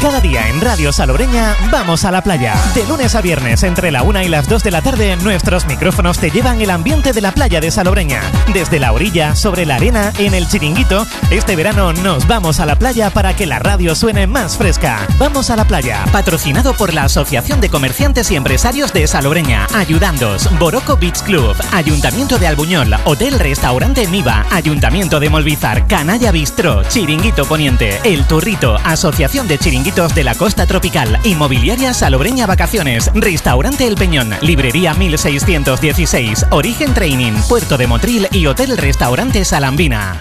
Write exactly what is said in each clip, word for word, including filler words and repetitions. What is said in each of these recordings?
Cada día en Radio Salobreña vamos a la playa. De lunes a viernes entre la una y las dos de la tarde nuestros micrófonos te llevan el ambiente de la playa de Salobreña. Desde la orilla, sobre la arena, en el Chiringuito, este verano nos vamos a la playa para que la radio suene más fresca. Vamos a la playa, patrocinado por la Asociación de Comerciantes y Empresarios de Salobreña, Ayudandos, Boroco Beach Club, Ayuntamiento de Albuñol, Hotel Restaurante Niva, Ayuntamiento de Molvízar, Canalla Bistró, Chiringuito Poniente, El Turrito, Asociación de Chiringuitos de la Costa Tropical, Inmobiliaria Salobreña Vacaciones, Restaurante El Peñón, Librería mil seiscientos dieciséis, Origen Training, Puerto de Motril y Hotel Restaurante Salambina.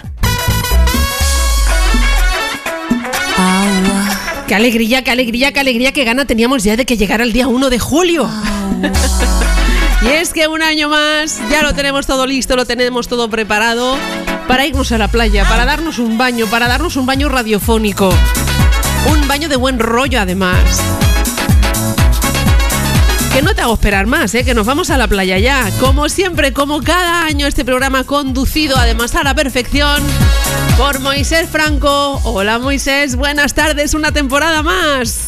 Agua. Qué alegría, qué alegría, qué alegría, qué gana teníamos ya de que llegara el día uno de julio. Y es que un año más ya lo tenemos todo listo, lo tenemos todo preparado para irnos a la playa, para darnos un baño, para darnos un baño radiofónico. Un baño de buen rollo, además. Que no te hago esperar más, ¿eh? Que nos vamos a la playa ya. Como siempre, como cada año, este programa conducido, además, a la perfección por Moisés Franco. Hola, Moisés, buenas tardes, una temporada más.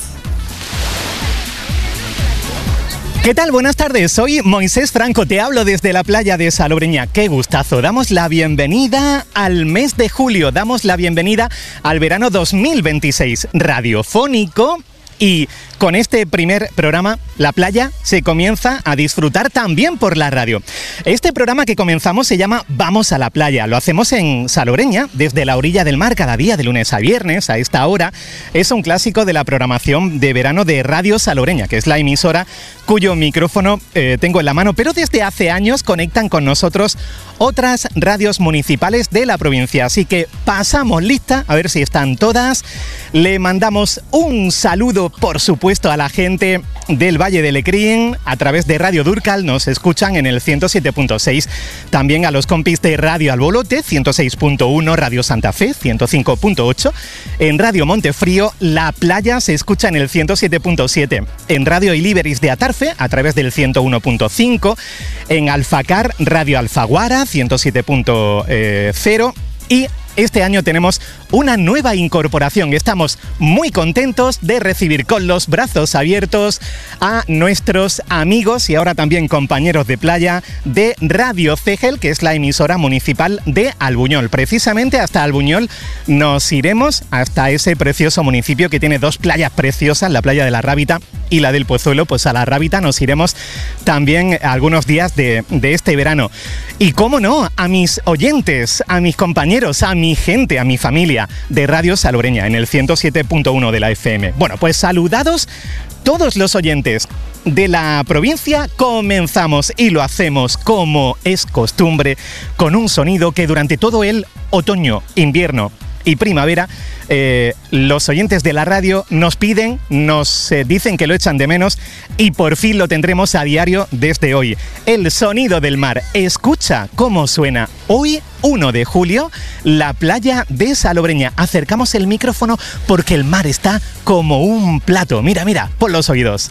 ¿Qué tal? Buenas tardes, soy Moisés Franco, te hablo desde la playa de Salobreña. ¡Qué gustazo! Damos la bienvenida al mes de julio, damos la bienvenida al verano dos mil veintiséis radiofónico. Y con este primer programa, la playa se comienza a disfrutar también por la radio. Este programa que comenzamos se llama Vamos a la playa. Lo hacemos en Salobreña, desde la orilla del mar, cada día de lunes a viernes a esta hora. Es un clásico de la programación de verano de Radio Salobreña, que es la emisora cuyo micrófono eh, tengo en la mano. Pero desde hace años conectan con nosotros otras radios municipales de la provincia. Así que pasamos lista, a ver si están todas. Le mandamos un saludo, por supuesto, a la gente del Valle de Lecrín. A través de Radio Durcal nos escuchan en el ciento siete punto seis. También a los compis de Radio Albolote, ciento seis punto uno, Radio Santa Fe, ciento cinco punto ocho. En Radio Montefrío, La Playa se escucha en el ciento siete punto siete. En Radio Iliberis de Atarfe, a través del ciento uno punto cinco. En Alfacar, Radio Alfaguara, ciento siete punto cero. Y este año tenemos una nueva incorporación. Estamos muy contentos de recibir con los brazos abiertos a nuestros amigos y ahora también compañeros de playa de Radio Cegel, que es la emisora municipal de Albuñol. Precisamente hasta Albuñol nos iremos, hasta ese precioso municipio que tiene dos playas preciosas, la playa de la Rábita y la del Pozuelo. Pues a la Rábita nos iremos también algunos días de, de este verano. Y cómo no, a mis oyentes, a mis compañeros, a mi gente, a mi familia de Radio Salobreña en el ciento siete punto uno de la F M. Bueno, pues saludados todos los oyentes de la provincia. Comenzamos y lo hacemos como es costumbre con un sonido que durante todo el otoño, invierno y primavera, eh, los oyentes de la radio nos piden, nos eh, dicen que lo echan de menos y por fin lo tendremos a diario desde hoy. El sonido del mar. Escucha cómo suena hoy, uno de julio, la playa de Salobreña. Acercamos el micrófono porque el mar está como un plato. Mira, mira, pon los oídos.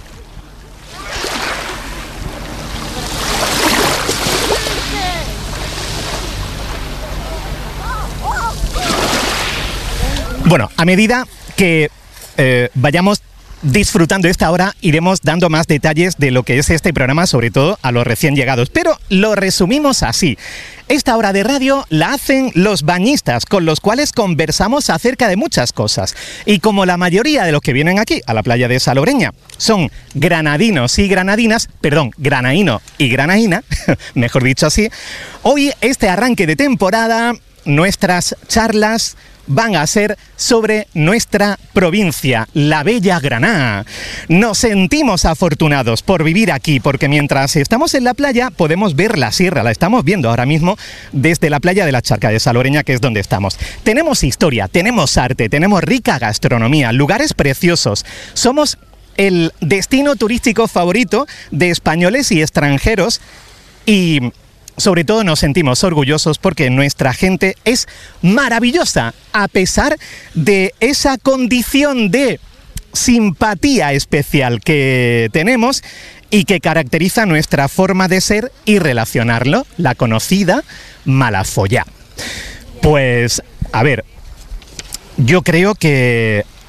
Bueno, a medida que eh, vayamos disfrutando esta hora, iremos dando más detalles de lo que es este programa, sobre todo a los recién llegados. Pero lo resumimos así. Esta hora de radio la hacen los bañistas, con los cuales conversamos acerca de muchas cosas. Y como la mayoría de los que vienen aquí, a la playa de Salobreña, son granadinos y granadinas, perdón, granaíno y granaína, mejor dicho así, hoy este arranque de temporada, nuestras charlas van a ser sobre nuestra provincia, la bella Granada. Nos sentimos afortunados por vivir aquí, porque mientras estamos en la playa podemos ver la sierra, la estamos viendo ahora mismo desde la playa de la Charca de Salobreña, que es donde estamos. Tenemos historia, tenemos arte, tenemos rica gastronomía, lugares preciosos. Somos el destino turístico favorito de españoles y extranjeros y sobre todo nos sentimos orgullosos porque nuestra gente es maravillosa, a pesar de esa condición de simpatía especial que tenemos y que caracteriza nuestra forma de ser y relacionarlo, la conocida malafollá. Pues, a ver, yo creo que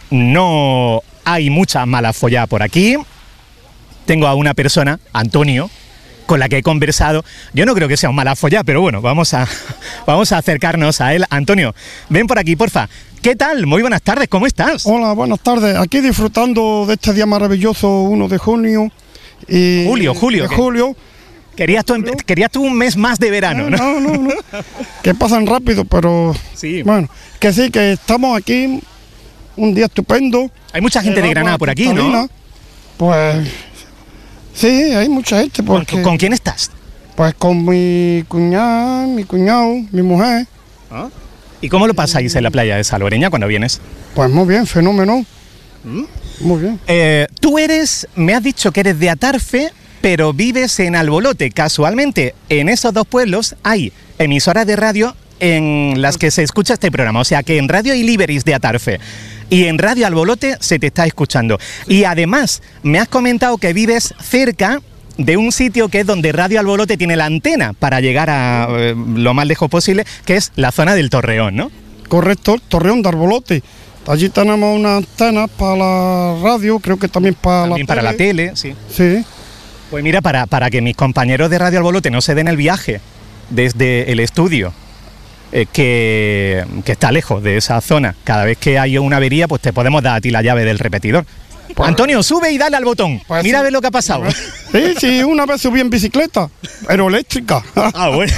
no hay mucha mala follada por aquí. Tengo a una persona, Antonio, con la que he conversado. Yo no creo que sea un mala follada, pero bueno, vamos a, vamos a acercarnos a él. Antonio, ven por aquí, porfa. ¿Qué tal? Muy buenas tardes, ¿cómo estás? Hola, buenas tardes. Aquí disfrutando de este día maravilloso, uno de junio. Y julio, julio. De julio. Querías tú, querías tú un mes más de verano, ¿no? No, no, no. no. Que pasan rápido, pero sí. Bueno, que sí, que estamos aquí, un día estupendo. Hay mucha gente de Granada por aquí, ¿no? Pues sí, hay mucha gente. Porque, ¿Con, ¿Con quién estás? Pues con mi cuñada, mi cuñado, mi mujer. ¿Ah? ¿Y cómo lo pasáis en la playa de Salobreña cuando vienes? Pues muy bien, fenómeno. ¿Mm? Muy bien. Eh, tú eres, me has dicho que eres de Atarfe, pero vives en Albolote. Casualmente, en esos dos pueblos hay emisoras de radio en las que se escucha este programa. O sea que en Radio Iliberis de Atarfe y en Radio Albolote se te está escuchando. Y además, me has comentado que vives cerca de un sitio que es donde Radio Albolote tiene la antena para llegar a eh, lo más lejos posible, que es la zona del Torreón, ¿no? Correcto, Torreón de Albolote. Allí tenemos una antena para la radio, creo que también para también la para tele. la tele, sí. Sí. Pues mira, para, para que mis compañeros de Radio Albolote no se den el viaje desde el estudio, eh, que, que está lejos de esa zona, cada vez que hay una avería, pues te podemos dar a ti la llave del repetidor. Pues, Antonio, sube y dale al botón. Pues mira sí. A ver lo que ha pasado. Sí, sí, una vez subí en bicicleta, pero eléctrica. Ah, bueno.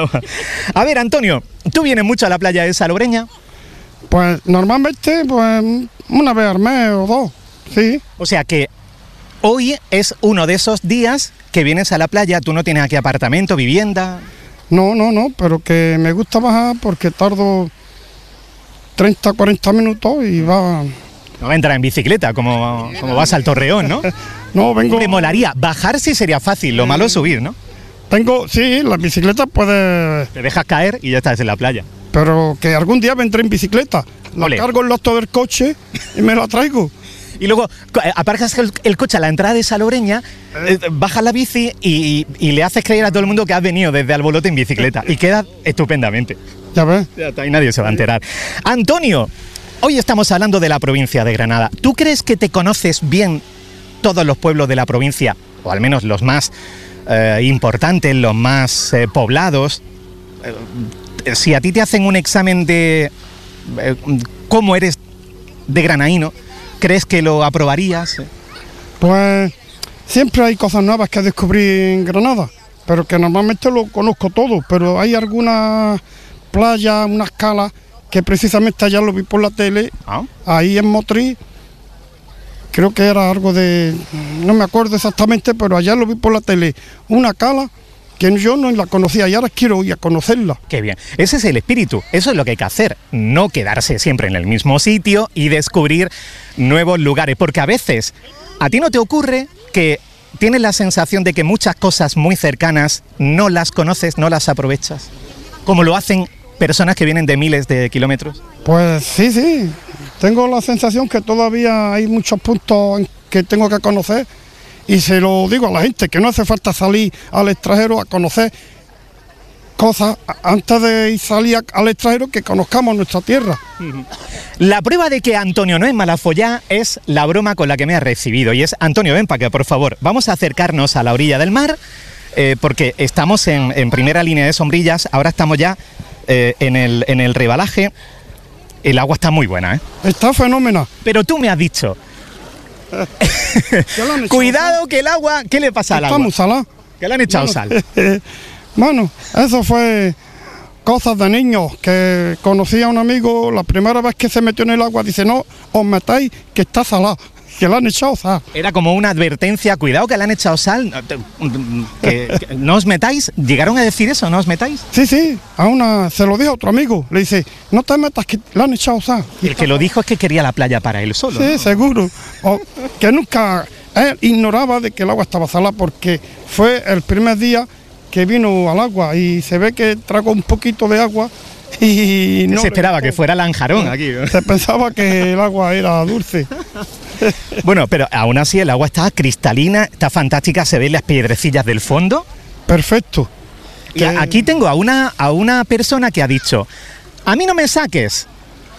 A ver, Antonio, ¿tú vienes mucho a la playa de Salobreña? Pues normalmente, pues una vez al mes o dos, sí. O sea que hoy es uno de esos días que vienes a la playa, tú no tienes aquí apartamento, vivienda. No, no, no, pero que me gusta bajar porque tardo treinta, cuarenta minutos y va... No va a entrar en bicicleta como, como vas al Torreón, ¿no? No, vengo... Me molaría, bajar sí sería fácil, lo malo es subir, ¿no? Tengo, sí, la bicicleta puede... Te dejas caer y ya estás en la playa. Pero que algún día vendré en bicicleta, la Ole. Cargo en el acto del coche y me la traigo. Y luego aparcas el, el coche a la entrada de Salobreña, eh, bajas la bici y, y le haces creer a todo el mundo que has venido desde Albolote en bicicleta. Y queda estupendamente. Ya ves. Ya, ahí nadie se va a enterar. Antonio, hoy estamos hablando de la provincia de Granada. ¿Tú crees que te conoces bien todos los pueblos de la provincia? O al menos los más eh, importantes, los más eh, poblados. Eh, si a ti te hacen un examen de eh, cómo eres de granaíno, ¿crees que lo aprobarías? Pues siempre hay cosas nuevas que descubrí en Granada, pero que normalmente lo conozco todo, pero hay algunas playas, unas calas, que precisamente allá lo vi por la tele, ¿ah? Ahí en Motriz, creo que era algo de, no me acuerdo exactamente, pero allá lo vi por la tele, una cala que yo no la conocía y ahora quiero ir a conocerla. Qué bien, ese es el espíritu, eso es lo que hay que hacer, no quedarse siempre en el mismo sitio y descubrir nuevos lugares, porque a veces a ti no te ocurre que tienes la sensación de que muchas cosas muy cercanas no las conoces, no las aprovechas, como lo hacen personas que vienen de miles de kilómetros. Pues sí, sí, tengo la sensación que todavía hay muchos puntos que tengo que conocer. Y se lo digo a la gente, que no hace falta salir al extranjero a conocer cosas antes de salir al extranjero, que conozcamos nuestra tierra. La prueba de que Antonio no es malafollá es la broma con la que me ha recibido. Y es, Antonio, ven para acá, por favor. Vamos a acercarnos a la orilla del mar, eh, porque estamos en, en primera línea de sombrillas. Ahora estamos ya eh, en, el, en el rebalaje. El agua está muy buena, ¿eh? Está fenomenal. Pero tú me has dicho... Cuidado que el agua, ¿qué le pasa al agua? Está muy salada. Que le han echado bueno, sal. Bueno, eso fue cosas de niños, que conocí a un amigo, la primera vez que se metió en el agua, dice, no, os metáis, que está salada, que le han echado sal. Era como una advertencia, cuidado que le han echado sal, que, que no os metáis. ¿Llegaron a decir eso, no os metáis? Sí, sí, a una, se lo dijo a otro amigo, le dice, no te metas, que le han echado sal. Y el que lo dijo es que quería la playa para él solo. Sí, ¿no? seguro. O que nunca, él ignoraba de que el agua estaba salada, porque fue el primer día que vino al agua y se ve que tragó un poquito de agua y no... Se esperaba le... que fuera Lanjarón aquí, ¿no? Se pensaba que el agua era dulce. Bueno, pero aún así el agua está cristalina, está fantástica, se ven las piedrecillas del fondo. Perfecto. Y que... aquí tengo a una, a una persona que ha dicho, a mí no me saques,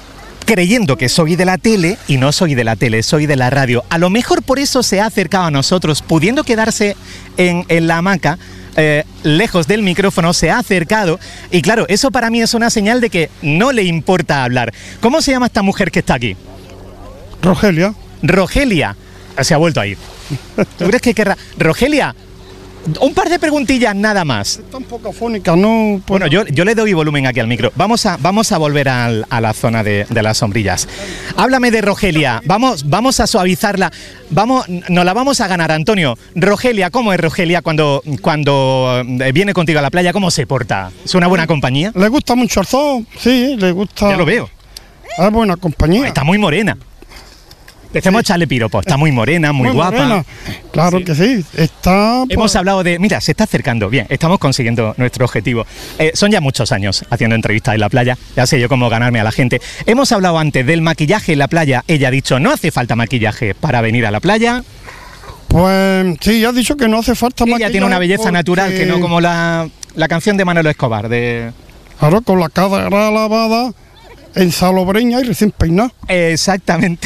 creyendo que soy de la tele y no soy de la tele, soy de la radio. A lo mejor por eso se ha acercado a nosotros, pudiendo quedarse en, en la hamaca, eh, lejos del micrófono, se ha acercado. Y claro, eso para mí es una señal de que no le importa hablar. ¿Cómo se llama esta mujer que está aquí? Rogelia. Rogelia. Se ha vuelto a ir. ¿Tú crees que querrá? Rogelia, un par de preguntillas nada más. Está un poco afónica, ¿no? Bueno, yo, yo le doy volumen aquí al micro. Vamos a, vamos a volver al, a la zona de, de las sombrillas. Háblame de Rogelia. Vamos, vamos a suavizarla. Vamos, nos la vamos a ganar, Antonio. Rogelia, ¿cómo es Rogelia cuando, cuando viene contigo a la playa? ¿Cómo se porta? ¿Es una buena compañía? Le gusta mucho el zoo, sí, le gusta. Ya lo veo. Es buena compañía. Está muy morena. Empecemos a echarle piropos. Está muy morena, muy, muy guapa. Morena. Claro sí. que sí. Está. Hemos pues... hablado de. Mira, se está acercando. Bien, estamos consiguiendo nuestro objetivo. Eh, son ya muchos años haciendo entrevistas en la playa. Ya sé yo cómo ganarme a la gente. Hemos hablado antes del maquillaje en la playa. Ella ha dicho, no hace falta maquillaje para venir a la playa. Pues sí, ya ha dicho que no hace falta Ella maquillaje. Ella tiene una belleza porque... natural que no como la, la canción de Manolo Escobar. De... Claro, con la cara lavada, en salobreña y recién peinada. Exactamente.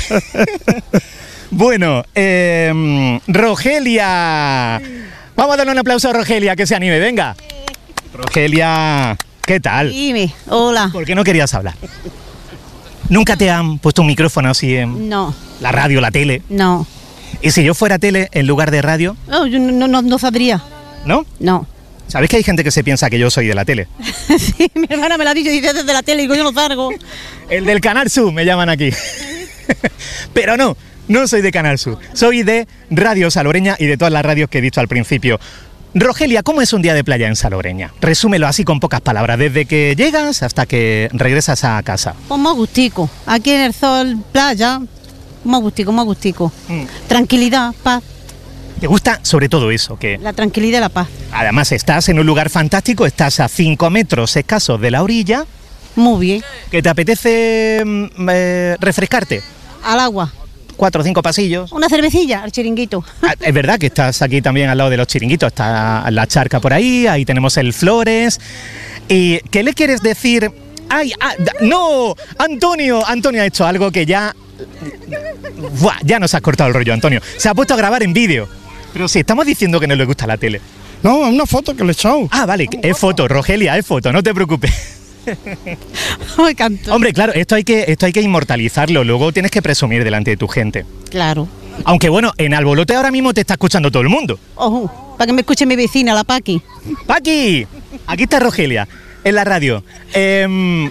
Bueno, eh, Rogelia. Vamos a darle un aplauso a Rogelia, que se anime, venga. Rogelia, ¿qué tal? Dime, hola. ¿Por qué no querías hablar? ¿Nunca te han puesto un micrófono así en no. la radio, la tele? No. ¿Y si yo fuera tele en lugar de radio? No, yo no, no, no sabría. ¿No? No. ¿Sabéis que hay gente que se piensa que yo soy de la tele? Sí, mi hermana me lo ha dicho, dice desde la tele, y yo no salgo. El del Canal Sur me llaman aquí. Pero no, no soy de Canal Sur. Soy de Radio Salobreña y de todas las radios que he dicho al principio. Rogelia, ¿cómo es un día de playa en Salobreña? Resúmelo así con pocas palabras, desde que llegas hasta que regresas a casa. Pues más gustico. Aquí en el sol, playa, más gustico, más gustico. Mm. Tranquilidad, paz. ¿Te gusta sobre todo eso? Que la tranquilidad y la paz. Además estás en un lugar fantástico, estás a cinco metros escasos de la orilla. Muy bien. ¿Que te apetece eh, refrescarte? Al agua. Cuatro o cinco pasillos. Una cervecilla al chiringuito. Ah, es verdad que estás aquí también al lado de los chiringuitos, está la charca por ahí, ahí tenemos el Flores. ¿Y qué le quieres decir? ¡Ay! Ah, ¡No! Antonio, Antonio ha hecho algo que ya... Buah, ya nos has cortado el rollo, Antonio. Se ha puesto a grabar en vídeo. Pero si estamos diciendo que no le gusta la tele. No, es una foto que le he echado. Ah, vale, es foto, Rogelia, es foto, no te preocupes. Me encantó. Hombre, claro, esto hay que esto hay que inmortalizarlo, luego tienes que presumir delante de tu gente. Claro. Aunque bueno, en Albolote ahora mismo te está escuchando todo el mundo. Ojo, para que me escuche mi vecina, la Paqui. ¡Paqui! Aquí está Rogelia, en la radio. Eh,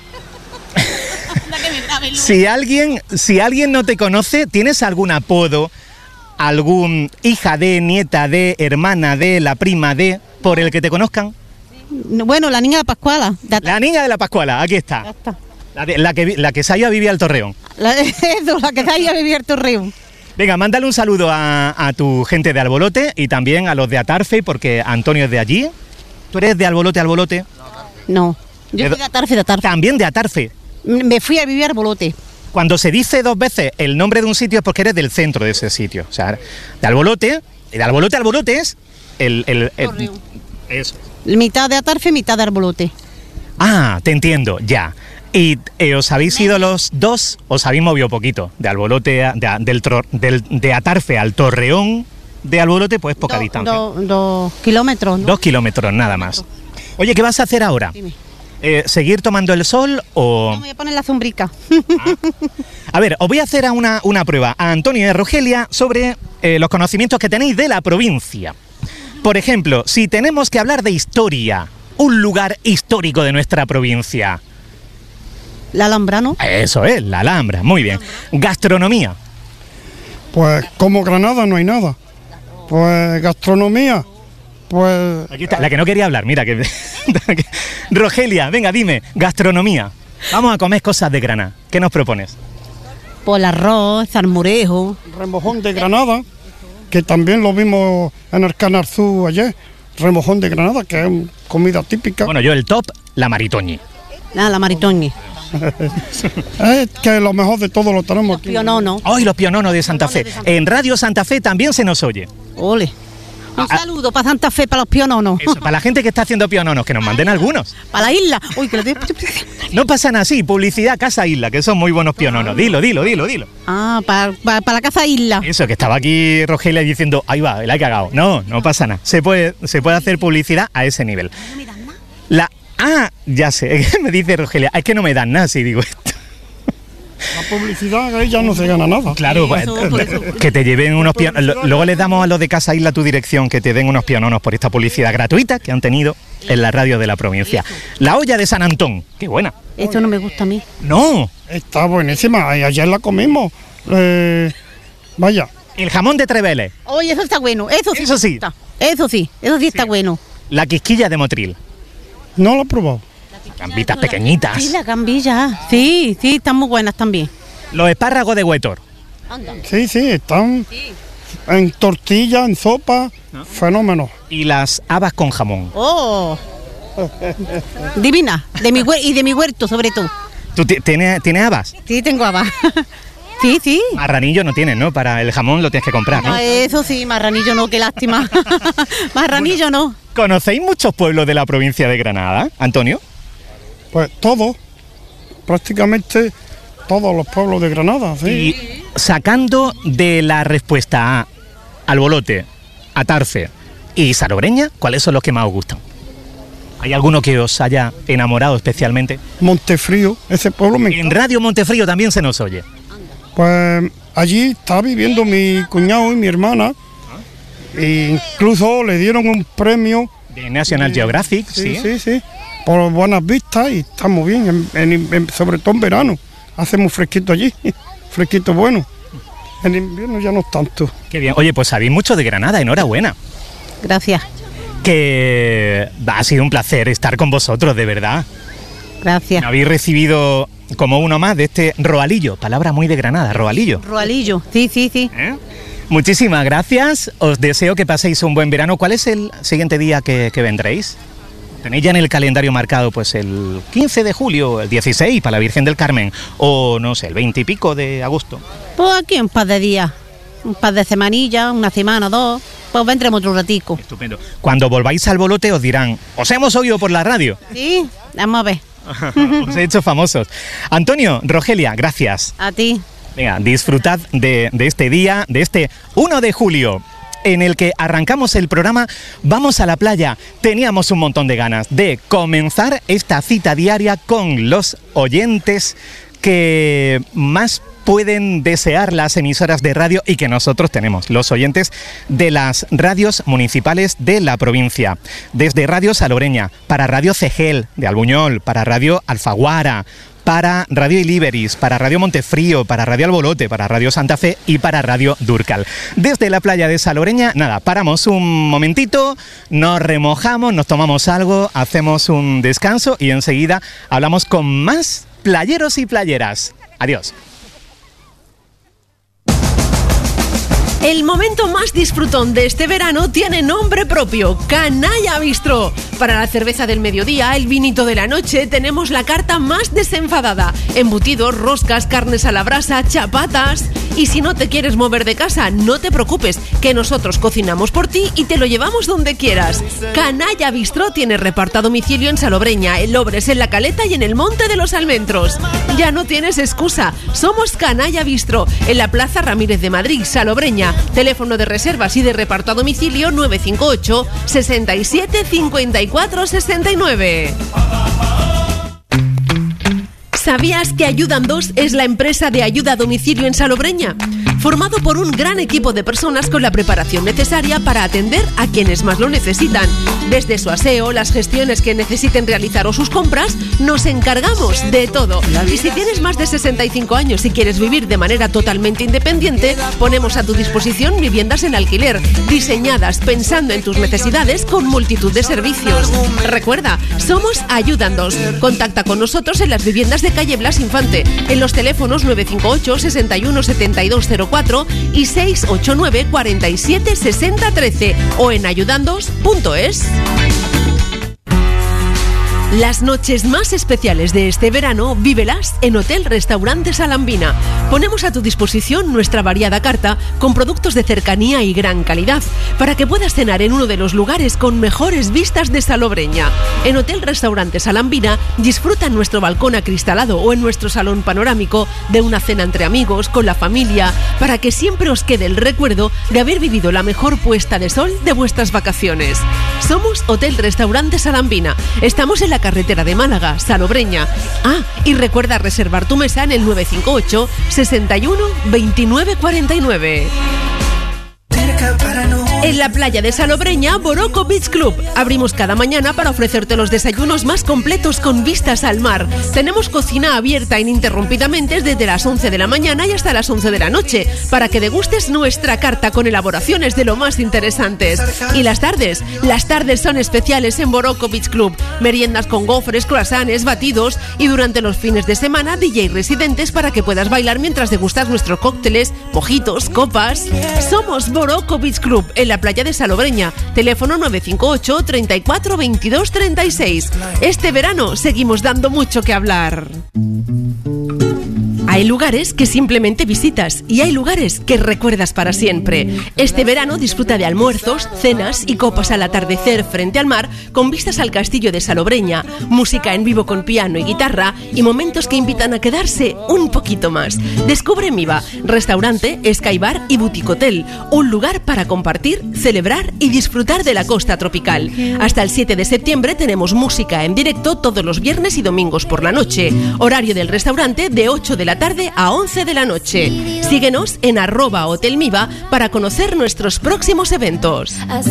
si alguien, si alguien no te conoce, ¿tienes algún apodo? ¿Algún hija de, nieta de, hermana de, la prima de, por el que te conozcan? Bueno, la niña de la Pascuala. La niña de la Pascuala, aquí está. Ya está. La, de, la, que, la que se ha ido a vivir al Torreón. La, eso, la que se ha ido a vivir al Torreón. Venga, mándale un saludo a, a tu gente de Albolote y también a los de Atarfe, porque Antonio es de allí. ¿Tú eres de Albolote, Albolote? No, yo soy de Atarfe, de Atarfe. También de Atarfe. Me fui a vivir a Albolote. Cuando se dice dos veces el nombre de un sitio es porque eres del centro de ese sitio. O sea, de Albolote, de Albolote a Albolote es el... el, el, el eso. Mitad de Atarfe, mitad de Albolote. Ah, te entiendo, ya. ¿Y eh, os habéis ido los dos? ¿Os habéis movido poquito? De Albolote, a, de, del, del, de Atarfe al Torreón de Albolote, pues poca do, distancia. Dos do kilómetros, ¿no? Dos kilómetros, nada más. Oye, ¿qué vas a hacer ahora? Dime. Eh, ¿Seguir tomando el sol o...? No, me voy a poner la sombrica. Ah. A ver, os voy a hacer una, una prueba a Antonio y a Rogelia sobre eh, los conocimientos que tenéis de la provincia. Por ejemplo, si tenemos que hablar de historia, un lugar histórico de nuestra provincia. La Alhambra, ¿no? Eso es, la Alhambra, muy bien. Gastronomía. Pues como Granada no hay nada. Pues gastronomía. Pues... Aquí está, la que no quería hablar, mira que... Rogelia, venga, dime, gastronomía. Vamos a comer cosas de Granada. ¿Qué nos propones? Pues el arroz, salmorejo. Remojón de Granada, que también lo vimos en el Canal Sur ayer. Remojón de Granada, que es comida típica. Bueno, yo el top, la maritoñi. Ah, la maritoñi. Es que lo mejor de todo lo tenemos aquí. Pionono. Hoy los piononos de Santa Fe. En Radio Santa Fe también se nos oye. Ole. Un Ah, saludo para Santa Fe, para los piononos. Eso, para la gente que está haciendo piononos, que nos manden algunos. Para la isla. Uy, que lo tengo- No pasan así, publicidad Casa Isla, que son muy buenos piononos. Dilo, dilo, dilo, dilo. Ah, para, para, para la casa isla. Eso, que estaba aquí Rogelia diciendo, ahí va, la he cagado. No, no pasa nada. Se puede, se puede hacer publicidad a ese nivel. La... Ah, ya sé, me dice Rogelia, es que no me dan nada si digo esto. La publicidad ahí ya no se gana nada. Claro, pues, Eso, por eso. que te lleven unos piononos. Luego les damos a los de Casa Isla tu dirección, que te den unos piononos por esta publicidad gratuita que han tenido en la radio de la provincia. La olla de San Antón, qué buena. Esto no me gusta a mí. No, Está buenísima, y ayer la comimos. Eh, vaya, el jamón de Treveles, Oye, eso está bueno. Eso sí. Eso me sí. gusta. Eso sí, eso sí está bueno. la quisquilla de Motril, no lo he probado. gambitas pequeñitas, Sí, la gambilla. Sí, sí, están muy buenas también. los espárragos de Huétor. Sí, sí, están en tortilla, en sopa, fenómeno. Y las habas con jamón. Oh. Divina. De mi huer- y de mi huerto, sobre todo. ¿Tú ti- tienes, tienes habas? Sí, tengo habas. Sí, sí. Marranillo no tienes, ¿no? Para el jamón lo tienes que comprar, ¿no? Ah, eso sí, marranillo no, qué lástima. Marranillo no. ¿Conocéis muchos pueblos de la provincia de Granada, Antonio? Pues todo, prácticamente todos los pueblos de Granada, sí. Y sacando de la respuesta a Albolote, Atarfe y Salobreña, ¿cuáles son los que más os gustan? ¿Hay alguno que os haya enamorado especialmente? Montefrío, ese pueblo me En encanta. Radio Montefrío también se nos oye. Pues allí está viviendo mi cuñado y mi hermana. E incluso le dieron un premio. De National Geographic, sí. Sí, sí, sí. Por buenas vistas y está muy bien, en- en- en- sobre todo en verano. Hace muy fresquito allí, fresquito bueno. En invierno ya no es tanto. Qué bien. Oye, pues sabéis mucho de Granada, enhorabuena. Gracias, Que ha sido un placer estar con vosotros, de verdad. gracias. Me habéis recibido como uno más de este roalillo, palabra muy de Granada, roalillo. Roalillo, sí, sí, sí. ¿Eh? Muchísimas gracias, os deseo que paséis un buen verano. ¿Cuál es el siguiente día que, que vendréis? ¿Tenéis ya en el calendario marcado pues el quince de julio, el dieciséis para la Virgen del Carmen o no sé, el veinte y pico de agosto? Pues aquí un par de días, un par de semanillas, una semana o dos, pues vendremos otro ratico. Estupendo. Cuando volváis al Bolote os dirán, os hemos oído por la radio. Sí, vamos a ver. Os he hecho famosos. Antonio, Rogelia, gracias. A ti. Venga, disfrutad de, de este día, de este uno de julio, en el que arrancamos el programa Vamos a la playa. Teníamos un montón de ganas de comenzar esta cita diaria con los oyentes que más pueden desear las emisoras de radio y que nosotros tenemos, los oyentes de las radios municipales de la provincia. Desde Radio Salobreña, para Radio Cegel de Albuñol, para Radio Alfaguara, para Radio Iliberis, para Radio Montefrío, para Radio Albolote, para Radio Santa Fe y para Radio Durcal. Desde la playa de Salobreña, nada, paramos un momentito, nos remojamos, nos tomamos algo, hacemos un descanso y enseguida hablamos con más playeros y playeras. Adiós. El momento más disfrutón de este verano tiene nombre propio, Canalla Bistro. Para la cerveza del mediodía, el vinito de la noche, tenemos la carta más desenfadada. Embutidos, roscas, carnes a la brasa, chapatas. Y si no te quieres mover de casa, no te preocupes, que nosotros cocinamos por ti y te lo llevamos donde quieras. Canalla Bistro tiene reparto a domicilio en Salobreña, en Lobres, en La Caleta y en el Monte de los Almendros. Ya no tienes excusa, somos Canalla Bistro, en la Plaza Ramírez de Madrid, Salobreña. Teléfono de reservas y de reparto a domicilio nueve cinco ocho, sesenta y siete, cincuenta y cuatro, sesenta y nueve. ¿Sabías que Ayudan dos es la empresa de ayuda a domicilio en Salobreña? Formado por un gran equipo de personas con la preparación necesaria para atender a quienes más lo necesitan. Desde su aseo, las gestiones que necesiten realizar o sus compras, nos encargamos de todo. Y si tienes más de sesenta y cinco años y quieres vivir de manera totalmente independiente, ponemos a tu disposición viviendas en alquiler, diseñadas pensando en tus necesidades con multitud de servicios. Recuerda, somos Ayudan dos. Contacta con nosotros en las viviendas de calle Blas Infante, en los teléfonos nueve cinco ocho, sesenta y uno, setenta y dos cero cuatro y seis ocho nueve, cuarenta y siete, sesenta, trece o en ayudandos punto es. Las noches más especiales de este verano, vívelas en Hotel Restaurante Salambina. Ponemos a tu disposición nuestra variada carta con productos de cercanía y gran calidad para que puedas cenar en uno de los lugares con mejores vistas de Salobreña. En Hotel Restaurante Salambina disfruta en nuestro balcón acristalado o en nuestro salón panorámico de una cena entre amigos, con la familia, para que siempre os quede el recuerdo de haber vivido la mejor puesta de sol de vuestras vacaciones. Somos Hotel Restaurante Salambina. Estamos en la carretera de Málaga, Salobreña. Ah, y recuerda reservar tu mesa en el nueve cinco ocho, sesenta y uno, veintinueve cuarenta y nueve. En la playa de Salobreña, Boroco Beach Club. Abrimos cada mañana para ofrecerte los desayunos más completos con vistas al mar. Tenemos cocina abierta ininterrumpidamente desde las once de la mañana y hasta las once de la noche, para que degustes nuestra carta con elaboraciones de lo más interesantes. Y las tardes, las tardes son especiales en Boroco Beach Club. Meriendas con gofres, croissants, batidos, y durante los fines de semana D J residentes para que puedas bailar mientras degustas nuestros cócteles, mojitos, copas. Somos Boroco Beach Club en la playa de Salobreña. Teléfono nueve cinco ocho, treinta y cuatro, veintidós, treinta y seis. Este verano seguimos dando mucho que hablar. Hay lugares que simplemente visitas y hay lugares que recuerdas para siempre. Este verano disfruta de almuerzos, cenas y copas al atardecer frente al mar con vistas al castillo de Salobreña, música en vivo con piano y guitarra y momentos que invitan a quedarse un poquito más. Descubre Miva, restaurante, Skybar y Boutique Hotel, un lugar para compartir, celebrar y disfrutar de la costa tropical. Hasta el siete de septiembre tenemos música en directo todos los viernes y domingos por la noche. Horario del restaurante de ocho de la tarde a once de la noche. Síguenos en arroba Hotel Miva para conocer nuestros próximos eventos.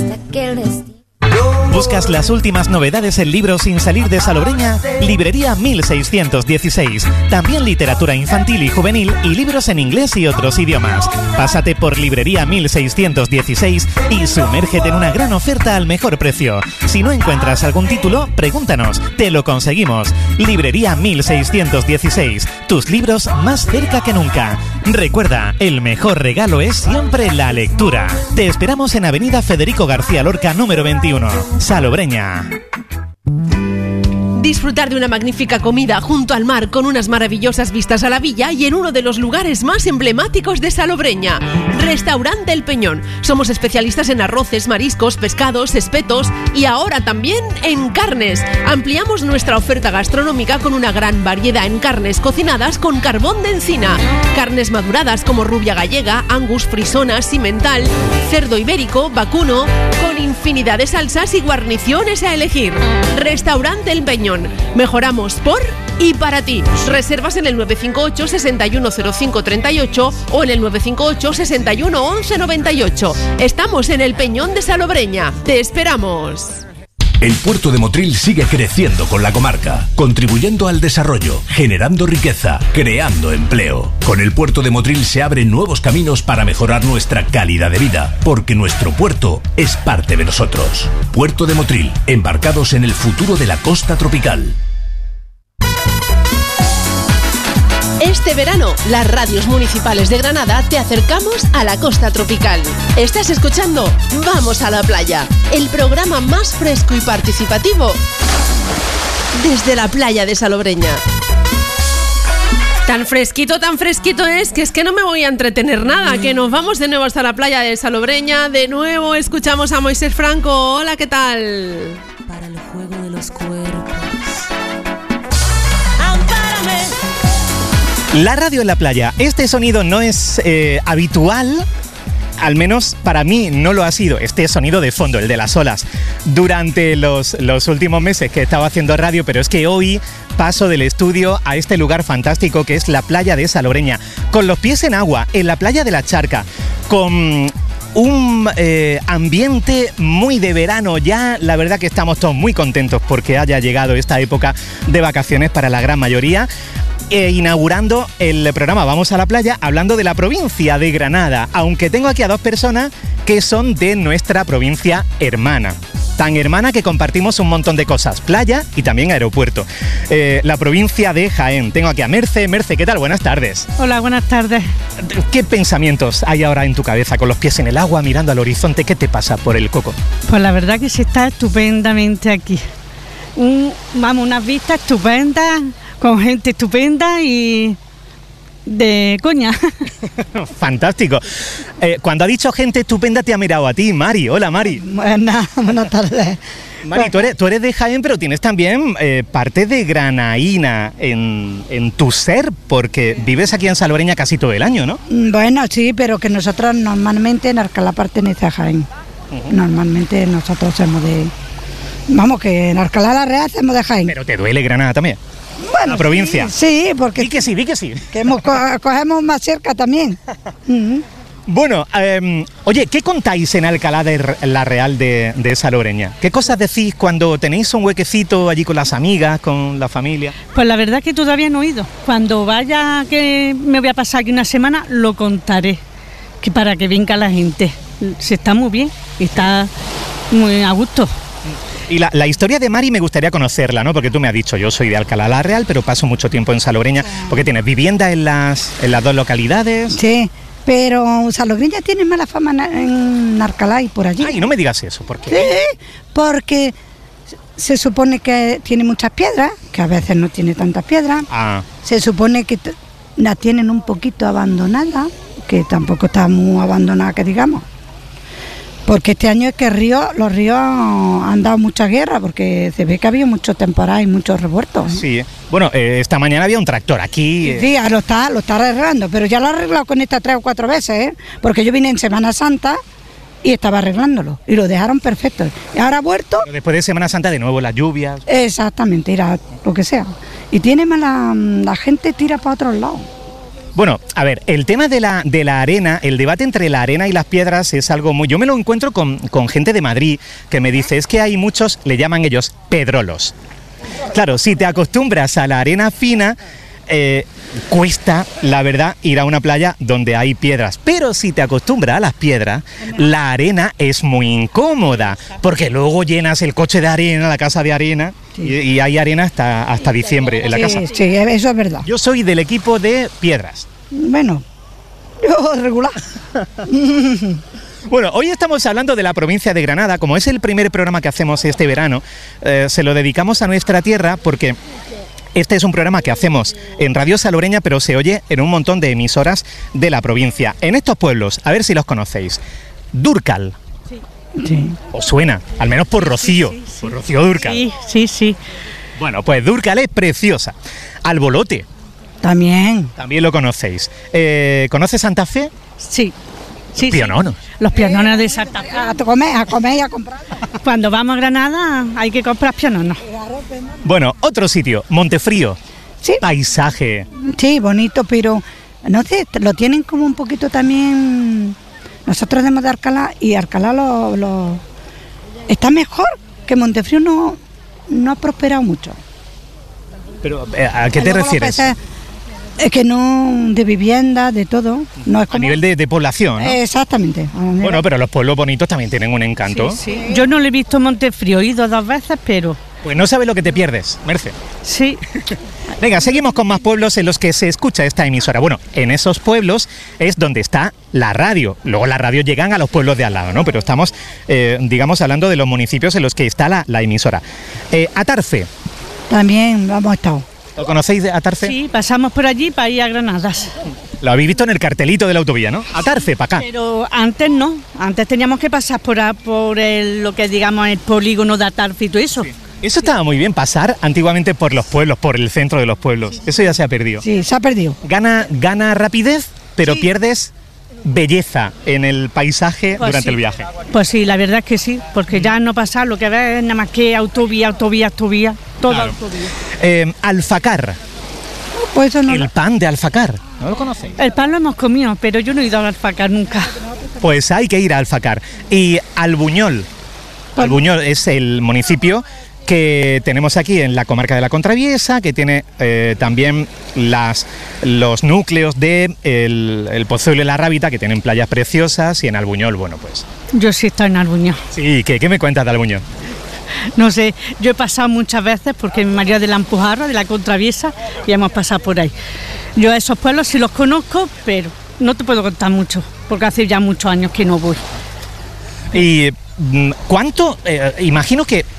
¿Buscas las últimas novedades en libros sin salir de Salobreña? Librería mil seiscientos dieciséis. También literatura infantil y juvenil y libros en inglés y otros idiomas. Pásate por Librería mil seiscientos dieciséis y sumérgete en una gran oferta al mejor precio. Si no encuentras algún título, pregúntanos, te lo conseguimos. Librería mil seiscientos dieciséis. Tus libros más cerca que nunca. Recuerda, el mejor regalo es siempre la lectura. Te esperamos en Avenida Federico García Lorca, número veintiuno. Salobreña. Disfrutar de una magnífica comida junto al mar con unas maravillosas vistas a la villa y en uno de los lugares más emblemáticos de Salobreña, Restaurante El Peñón. Somos especialistas en arroces, mariscos, pescados, espetos y ahora también en carnes. Ampliamos nuestra oferta gastronómica con una gran variedad en carnes cocinadas con carbón de encina. Carnes maduradas como rubia gallega, angus, frisona, simental, cerdo ibérico, vacuno, con infinidad de salsas y guarniciones a elegir. Restaurante El Peñón. Mejoramos por y para ti. Reservas en el nueve cinco ocho, sesenta y uno cero cinco treinta y ocho o en el nueve cinco ocho, sesenta y uno once noventa y ocho. Estamos en El Peñón de Salobreña. ¡Te esperamos! El puerto de Motril sigue creciendo con la comarca, contribuyendo al desarrollo, generando riqueza, creando empleo. Con el puerto de Motril se abren nuevos caminos para mejorar nuestra calidad de vida, porque nuestro puerto es parte de nosotros. Puerto de Motril, embarcados en el futuro de la costa tropical. Este verano, las radios municipales de Granada te acercamos a la costa tropical. Estás escuchando Vamos a la Playa, el programa más fresco y participativo desde la playa de Salobreña. Tan fresquito, tan fresquito es que es que no me voy a entretener nada, que nos vamos de nuevo hasta la playa de Salobreña. De nuevo escuchamos a Moisés Franco. Hola, ¿qué tal? Para el juego de los cuerpos. La radio en la playa. Este sonido no es eh, habitual, al menos para mí no lo ha sido, este sonido de fondo, el de las olas, durante los, los últimos meses que he estado haciendo radio, pero es que hoy paso del estudio a este lugar fantástico que es la playa de Salobreña, con los pies en agua, en la playa de la Charca, con un eh, ambiente muy de verano ya. La verdad que estamos todos muy contentos porque haya llegado esta época de vacaciones para la gran mayoría. Eh, inaugurando el programa Vamos a la Playa, hablando de la provincia de Granada, aunque tengo aquí a dos personas que son de nuestra provincia hermana. Tan hermana que compartimos un montón de cosas, playa y también aeropuerto. Eh, la provincia de Jaén. Tengo aquí a Merce. Merce, ¿qué tal? Buenas tardes. Hola, buenas tardes. ¿Qué pensamientos hay ahora en tu cabeza con los pies en el agua, mirando al horizonte? ¿Qué te pasa por el coco? Pues la verdad que se está estupendamente aquí. un, vamos, unas vistas estupendas, con gente estupenda y de coña. Fantástico. Eh, cuando ha dicho gente estupenda te ha mirado a ti, Mari. Hola, Mari. Buenas, buenas tardes. Mari, tú eres, tú eres de Jaén, pero tienes también eh, parte de granaína en, en tu ser, porque vives aquí en Salobreña casi todo el año, ¿no? Bueno, sí, pero que nosotros normalmente en Alcalá pertenece a Jaén. Uh-huh. Normalmente nosotros somos de... Vamos, que en Alcalá la Real somos de Jaén. Pero te duele Granada también. Bueno, la provincia. Sí, sí, porque... Di que sí, di que sí. Que hemos, co cogemos más cerca también. Uh-huh. Bueno, eh, oye, ¿qué contáis en Alcalá de la Real de, de Salobreña? ¿Qué cosas decís cuando tenéis un huequecito allí con las amigas, con la familia? Pues la verdad que todavía no he ido. Cuando vaya, que me voy a pasar aquí una semana, lo contaré, que para que venga la gente. Se está muy bien, está muy a gusto. Y la, la historia de Mari me gustaría conocerla, ¿no? Porque tú me has dicho, yo soy de Alcalá la Real, pero paso mucho tiempo en Salobreña, porque tienes vivienda en las, en las dos localidades. Sí. Pero Salobreña tiene mala fama en Alcalá y por allí. Ay, no me digas eso, ¿por qué? Sí, porque se supone que tiene muchas piedras, que a veces no tiene tantas piedras. Ah. Se supone que la tienen un poquito abandonada, que tampoco está muy abandonada, que digamos. Porque este año es que río, los ríos han dado mucha guerra, porque se ve que había muchos temporales y muchos revueltos. Sí, bueno, eh, esta mañana había un tractor aquí. Eh. Sí, lo está, lo está arreglando, pero ya lo ha arreglado con esta tres o cuatro veces, ¿eh? Porque yo vine en Semana Santa y estaba arreglándolo, y lo dejaron perfecto. Y ahora ha vuelto... Pero después de Semana Santa, de nuevo las lluvias. Exactamente, irá lo que sea. Y tiene mala... la gente tira para otros lados. Bueno, a ver, el tema de la, de la arena, el debate entre la arena y las piedras es algo muy... Yo me lo encuentro con, con gente de Madrid que me dice, es que hay muchos, le llaman ellos, pedrolos. Claro, si te acostumbras a la arena fina, eh, cuesta, la verdad, ir a una playa donde hay piedras. Pero si te acostumbras a las piedras, la arena es muy incómoda, porque luego llenas el coche de arena, la casa de arena... Sí. Y, y hay arena hasta, hasta diciembre en la sí, casa. Sí, eso es verdad. Yo soy del equipo de piedras. Bueno, yo regular. Bueno, hoy estamos hablando de la provincia de Granada. Como es el primer programa que hacemos este verano, eh, se lo dedicamos a nuestra tierra porque este es un programa que hacemos en Radio Salobreña, pero se oye en un montón de emisoras de la provincia. En estos pueblos, a ver si los conocéis. Dúrcal. Sí. ¿Os suena? Al menos por Rocío, sí, sí, sí. Por Rocío Dúrcal. Sí, sí, sí. Bueno, pues Dúrcal es preciosa. Albolote. También. También lo conocéis. Eh, ¿Conoces Santa Fe? Sí. Sí, piononos. Sí. Los piononos de Santa Fe. A comer, a comer y a comprar. Cuando vamos a Granada hay que comprar piononos. Bueno, otro sitio, Montefrío. Sí. Paisaje. Sí, bonito, pero no sé, lo tienen como un poquito también... Nosotros somos de Alcalá y Alcalá lo, lo está mejor, que Montefrío no, no ha prosperado mucho. Pero, ¿a qué te refieres? Es que no, de vivienda, de todo. No es como... A nivel de, de población, ¿no? Exactamente. Bueno, pero los pueblos bonitos también tienen un encanto. Sí, sí. Yo no le he visto Montefrío, he ido dos veces, pero... Pues no sabes lo que te pierdes, Merce. Sí. Venga, seguimos con más pueblos en los que se escucha esta emisora. Bueno, en esos pueblos es donde está la radio. Luego las radios llegan a los pueblos de al lado, ¿no? Pero estamos, eh, digamos, hablando de los municipios en los que está la, la emisora. Eh, Atarfe. También lo hemos estado. ¿Lo conocéis de Atarfe? Sí, pasamos por allí para ir a Granadas. Lo habéis visto en el cartelito de la autovía, ¿no? Atarfe, para acá. Pero antes no. Antes teníamos que pasar por, a, por el, lo que digamos el polígono de Atarfe y todo eso. Sí. Eso estaba muy bien, pasar antiguamente por los pueblos, por el centro de los pueblos. Eso ya se ha perdido. Sí, se ha perdido. Gana, gana rapidez, pero sí. Pierdes belleza en el paisaje pues durante sí. el viaje. Pues sí, la verdad es que sí, porque ya no pasa, lo que ves es nada más que autovía, autovía, autovía, toda claro. autovía. Eh, Alfacar. Pues eso no el lo... pan de Alfacar, ¿no lo conocéis? El pan lo hemos comido, pero yo no he ido al Alfacar nunca. Pues hay que ir a Alfacar. Y Albuñol. Pues... Albuñol es el municipio que tenemos aquí en la comarca de la Contraviesa, que tiene eh, también las, los núcleos de el, el Pozuelo y la Rábita, que tienen playas preciosas, y en Albuñol, bueno, pues... Yo sí he estado en Albuñol. Sí, ¿qué, qué me cuentas de Albuñol? No sé, yo he pasado muchas veces porque mi marido es de la Empujarra, de la Contraviesa, y hemos pasado por ahí. Yo a esos pueblos sí los conozco, pero no te puedo contar mucho, porque hace ya muchos años que no voy. ¿Y cuánto? Eh, imagino que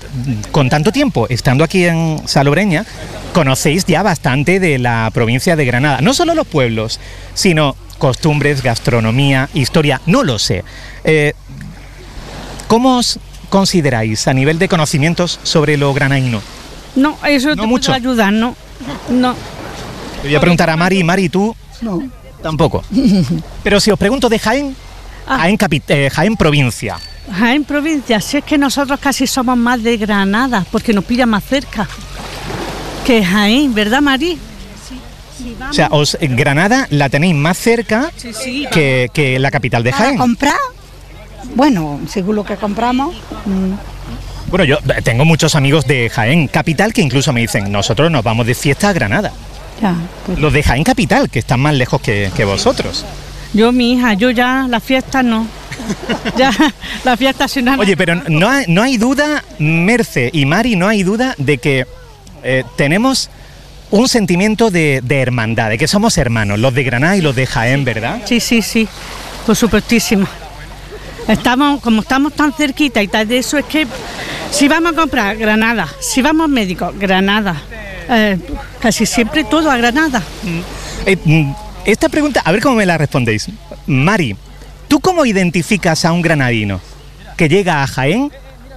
con tanto tiempo estando aquí en Salobreña, conocéis ya bastante de la provincia de Granada. No solo los pueblos, sino costumbres, gastronomía, historia, no lo sé. Eh, ¿Cómo os consideráis a nivel de conocimientos sobre lo granaíno? No, eso No te mucho. puedo ayudar, no. No. Le voy a preguntar a Mari. Mari, ¿tú? No. Tampoco. Pero si os pregunto de Jaén, Ah. Jaén, capi- eh, Jaén provincia. Jaén provincia, si es que nosotros casi somos más de Granada, porque nos pilla más cerca que Jaén, ¿verdad, Mari? O sea, os, Granada la tenéis más cerca Sí, sí. que, que la capital de Para Jaén. comprar, bueno, según lo que compramos, mm, Bueno, yo tengo muchos amigos de Jaén capital que incluso me dicen, nosotros nos vamos de fiesta a Granada. ya. Pues, Los de Jaén capital, que están más lejos que, que vosotros. Yo, mi hija, yo ya, la fiesta no. Ya, la fiesta sin nada. Oye, pero no hay, no hay duda, Merce y Mari, no hay duda de que eh, tenemos un sentimiento de, de hermandad, de que somos hermanos, los de Granada y los de Jaén, ¿verdad? Sí, sí, sí, por supuestísimo. Estamos, como estamos tan cerquita y tal de eso, es que si vamos a comprar Granada, si vamos al médico, Granada, eh, casi siempre todo a Granada. Eh, mm, esta pregunta, a ver cómo me la respondéis. Mari, ¿tú cómo identificas a un granadino que llega a Jaén?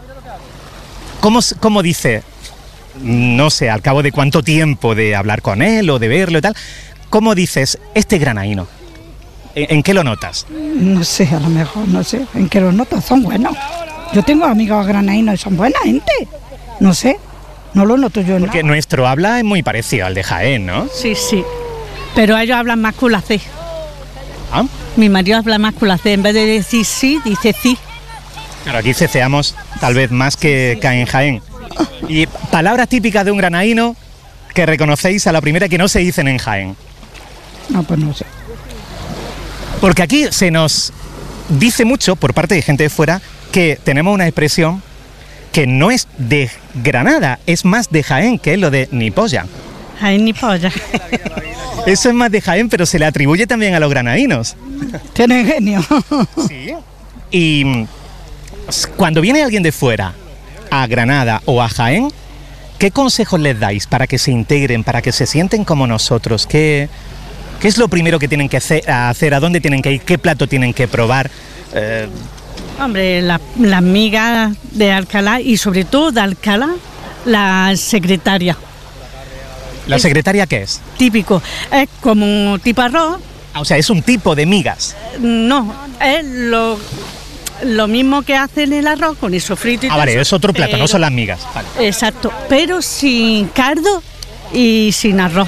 ¿Cómo, s- cómo dice, no sé, al cabo de cuánto tiempo de hablar con él o de verlo y tal, cómo dices, este granadino? ¿En, en qué lo notas? no sé, a lo mejor, no sé, en qué los notas, son buenos. Yo tengo amigos granaínos y son buena gente, no sé, no lo noto yo en Porque nada. nuestro habla es muy parecido al de Jaén, ¿no? Sí, sí. Pero ellos hablan más con la C. Ah, Mi marido habla más con la C. En vez de decir sí, dice sí. claro, aquí ceceamos tal vez más que, que en Jaén. Y palabras típicas de un granadino que reconocéis a la primera que no se dicen en Jaén. No, pues no sé. Porque aquí se nos dice mucho por parte de gente de fuera que tenemos una expresión que no es de Granada, es más de Jaén, que es lo de ni polla. Jaén ni polla. Eso es más de Jaén, pero se le atribuye también a los granadinos. Tienen genio. Sí. Y mm, cuando viene alguien de fuera a Granada o a Jaén, ¿qué consejos les dais para que se integren, para que se sienten como nosotros? ¿Qué, qué es lo primero que tienen que hacer, hacer? ¿A dónde tienen que ir? ¿Qué plato tienen que probar? Eh, Hombre, la- las migas de Alcalá y sobre todo de Alcalá, la secretaria. ¿La secretaria qué es? Típico. Es como un tipo arroz. Ah, o sea, es un tipo de migas. No, es lo, lo mismo que hacen el arroz con el sofrito y Ah, todo vale, eso, es otro plato, no pero- son las migas. Vale. Exacto, pero sin caldo y sin arroz.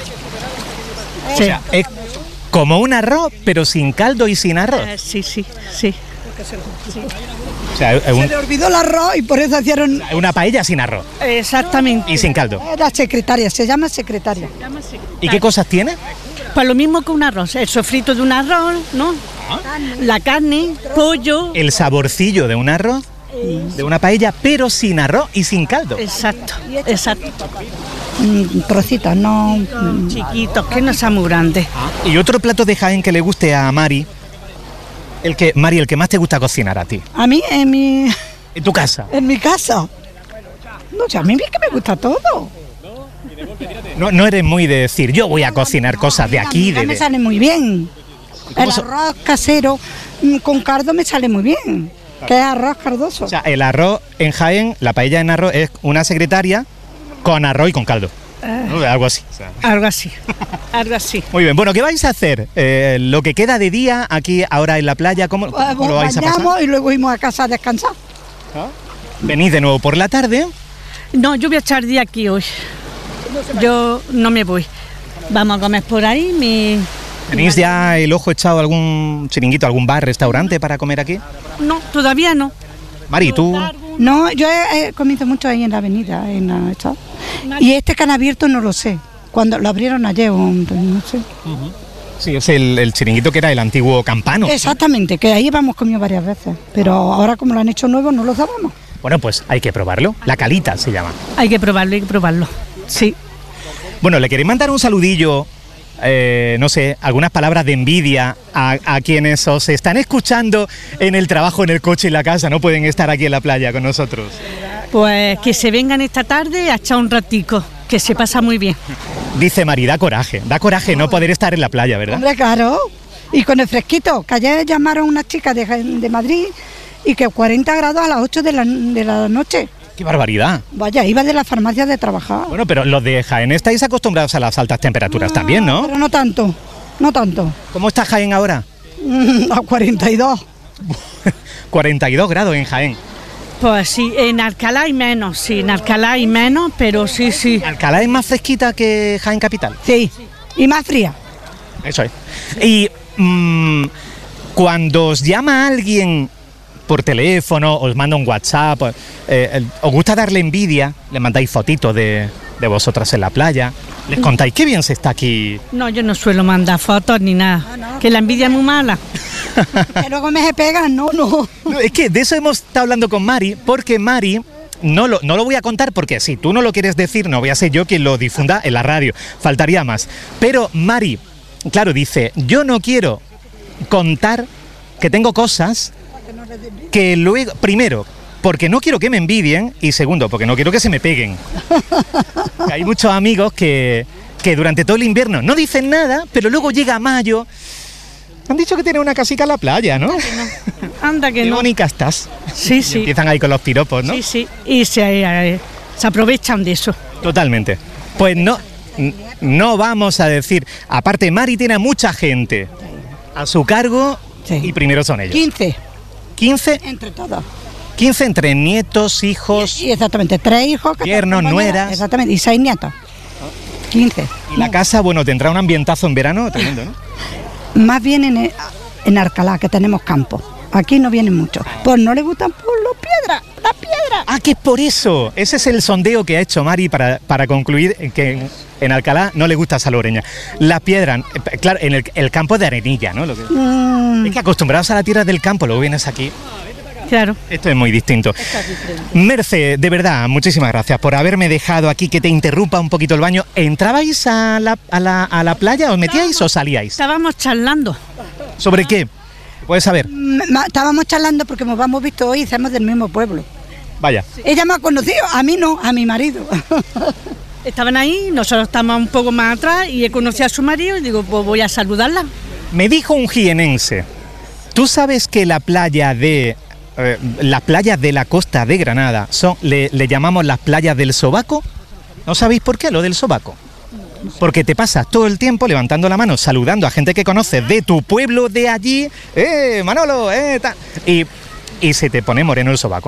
O Sí. sea, es como un arroz, pero sin caldo y sin arroz. Eh, sí, sí, sí. O sea, es un- Se le olvidó el arroz y por eso hicieron... es una paella sin arroz Exactamente. y sin caldo. Era secretaria, se llama secretaria. ¿Y qué cosas tiene? Pues lo mismo que un arroz, el sofrito de un arroz, ¿no? La carne, pollo. El saborcillo de un arroz, de una paella, pero sin arroz y sin caldo. Exacto, exacto. Mm, trocitos, no... mm, Chiquitos, que no sean muy grandes. Y otro plato de Jaén que le guste a Mari, el que, Mari, el que más te gusta cocinar a ti, A mí, en mi, en tu casa. en mi casa, no sé, a mí es que me gusta todo. No, no eres muy de decir, yo voy a cocinar cosas de A mí aquí, la de... me de- sale muy bien. cómo El so- arroz casero mm, con cardo me sale muy bien. Que es arroz cardoso. O sea, el arroz en Jaén, la paella en arroz es una secretaria con arroz y con caldo. ¿No? Algo así. o sea. Algo así, algo así. Muy bien, bueno, ¿qué vais a hacer? Eh, lo que queda de día aquí ahora en la playa, ¿cómo, Pues, cómo lo vais a pasar? bañamos y luego íbamos a casa a descansar. Venís de nuevo por la tarde. No, yo voy a echar día aquí hoy. Yo no me voy. Vamos a comer por ahí. Mi... ¿Tenéis ya el ojo echado a algún chiringuito, algún bar, restaurante para comer aquí? No, todavía no. Mari, tú... No, yo he, he comido mucho ahí en la avenida. En la, esta. Y este que han abierto no lo sé. Cuando lo abrieron ayer, o no sé. Sí, es el, el chiringuito que era el antiguo campano. Exactamente, que ahí hemos comido varias veces. Pero ahora como lo han hecho nuevo no lo sabemos. Bueno, pues hay que probarlo. La Calita se llama. Hay que probarlo, hay que probarlo. Sí. Bueno, ¿le queréis mandar un saludillo, eh, no sé, algunas palabras de envidia a, a quienes os están escuchando en el trabajo, en el coche, en la casa? No pueden estar aquí en la playa con nosotros. Pues que se vengan esta tarde a echar un ratico, que se pasa muy bien. Dice Mari, da coraje, da coraje no poder estar en la playa, ¿verdad? Hombre, claro. Y con el fresquito, que ayer llamaron una chica de, de Madrid y que cuarenta grados a las ocho de la, de la noche. ¡Qué barbaridad! Vaya, iba de la farmacia de trabajar. Bueno, pero los de Jaén estáis acostumbrados a las altas temperaturas Ah, también, ¿no? Pero no tanto, no tanto. ¿Cómo está Jaén ahora? Mm, a cuarenta y dos. cuarenta y dos grados en Jaén. Pues sí, en Alcalá hay menos, sí, en Alcalá hay menos, pero sí, sí. ¿Alcalá es más fresquita que Jaén Capital? Sí, y más fría. Eso es. Y mmm, cuando os llama alguien por teléfono, os manda un WhatsApp, eh, os gusta darle envidia, le mandáis fotitos de, de vosotras en la playa, les contáis qué bien se está aquí. No, yo no suelo mandar fotos ni nada, Ah, no. que la envidia es muy mala. Que luego me se pegan, no, no. No, es que de eso hemos estado hablando con Mari, porque Mari, no lo, no lo voy a contar porque si tú no lo quieres decir, no voy a ser yo quien lo difunda en la radio, faltaría más. Pero Mari, claro, dice, yo no quiero contar que tengo cosas que luego, primero, porque no quiero que me envidien y segundo, porque no quiero que se me peguen. Hay muchos amigos que, que durante todo el invierno no dicen nada, pero luego llega mayo. Han dicho que tiene una casica en la playa, ¿no? Anda que Qué no. bonita estás. Sí, Y sí. empiezan ahí con los piropos, ¿no? Sí, sí. Y se, eh, se aprovechan de eso. Totalmente. Pues no, n- no vamos a decir. Aparte, Mari tiene a mucha gente a su cargo Sí. y primero son ellos. quince, quince, entre todos. quince entre nietos, hijos. Y exactamente, tres hijos. que Yernos, te acompañan, nueras. Exactamente, y seis nietos. quince. Y la casa, bueno, tendrá un ambientazo en verano tremendo, ¿no? Más bien en, en Alcalá, que tenemos campo. Aquí no vienen mucho. Pues no les gustan por las piedras, las piedras. Ah, que es por eso. Ese es el sondeo que ha hecho Mari para, para concluir que en, en Alcalá no le gusta Salobreña. Las piedras, eh, claro, en el, el campo de arenilla, ¿no? Lo que- Mm, es que acostumbrados a la tierra del campo, luego vienes aquí. Claro. Esto es muy distinto. Merce, de verdad, muchísimas gracias por haberme dejado aquí que te interrumpa un poquito el baño. ¿Entrabais a la, a la, a la playa, os metíais o salíais? Estábamos charlando. ¿Sobre qué? Puedes saber. ma- estábamos charlando porque nos hemos visto hoy y somos del mismo pueblo. Vaya. Ella me ha conocido, a mí no, a mi marido. Estaban ahí, nosotros estamos un poco más atrás y he conocido a su marido y digo, pues voy a saludarla. Me dijo un jienense, ¿tú sabes que la playa de... eh, las playas de la costa de Granada son, le, le llamamos las playas del sobaco? ¿No sabéis por qué lo del sobaco? Porque te pasas todo el tiempo levantando la mano, saludando a gente que conoces de tu pueblo de allí, ¡eh, Manolo! ¡eh, ta! Y, y se te pone moreno el sobaco.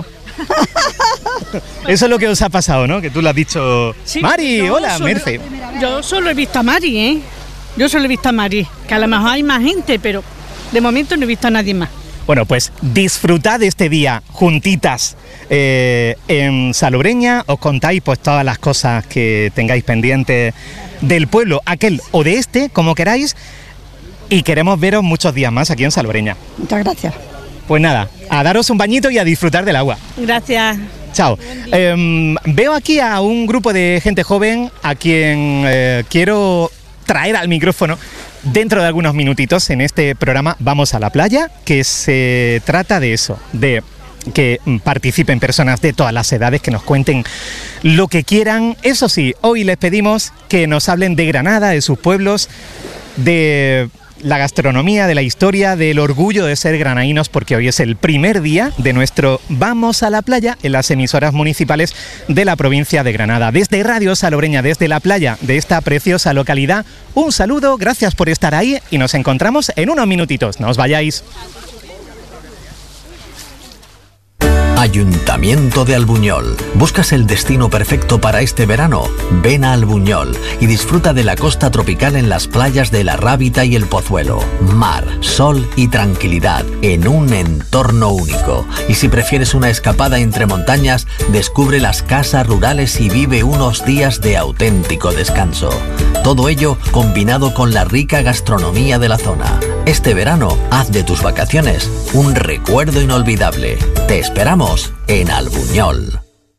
Eso es lo que os ha pasado, ¿no? Que tú lo has dicho. Sí, Mari, yo hola, solo- Merce. Yo solo he visto a Mari, ¿eh? Yo solo he visto a Mari, que a lo mejor hay más gente, pero de momento no he visto a nadie más. Bueno, pues disfrutad de este día juntitas eh, en Salobreña. Os contáis pues todas las cosas que tengáis pendientes del pueblo, aquel o de este, como queráis. Y queremos veros muchos días más aquí en Salobreña. Muchas gracias. Pues nada, a daros un bañito y a disfrutar del agua. Gracias. Chao. Em, veo aquí a un grupo de gente joven a quien eh, quiero traer al micrófono dentro de algunos minutitos en este programa Vamos a la Playa, que se trata de eso, de que participen personas de todas las edades, que nos cuenten lo que quieran. Eso sí, hoy les pedimos que nos hablen de Granada, de sus pueblos, de la gastronomía, de la historia, del orgullo de ser granadinos, porque hoy es el primer día de nuestro Vamos a la Playa en las emisoras municipales de la provincia de Granada. Desde Radio Salobreña, desde la playa de esta preciosa localidad, un saludo, gracias por estar ahí y nos encontramos en unos minutitos. No os vayáis. Ayuntamiento de Albuñol. ¿Buscas el destino perfecto para este verano? Ven a Albuñol y disfruta de la costa tropical en las playas de La Rábita y El Pozuelo. Mar, sol y tranquilidad en un entorno único. Y si prefieres una escapada entre montañas, descubre las casas rurales y vive unos días de auténtico descanso. Todo ello combinado con la rica gastronomía de la zona. Este verano, haz de tus vacaciones un recuerdo inolvidable. Te esperamos en Albuñol.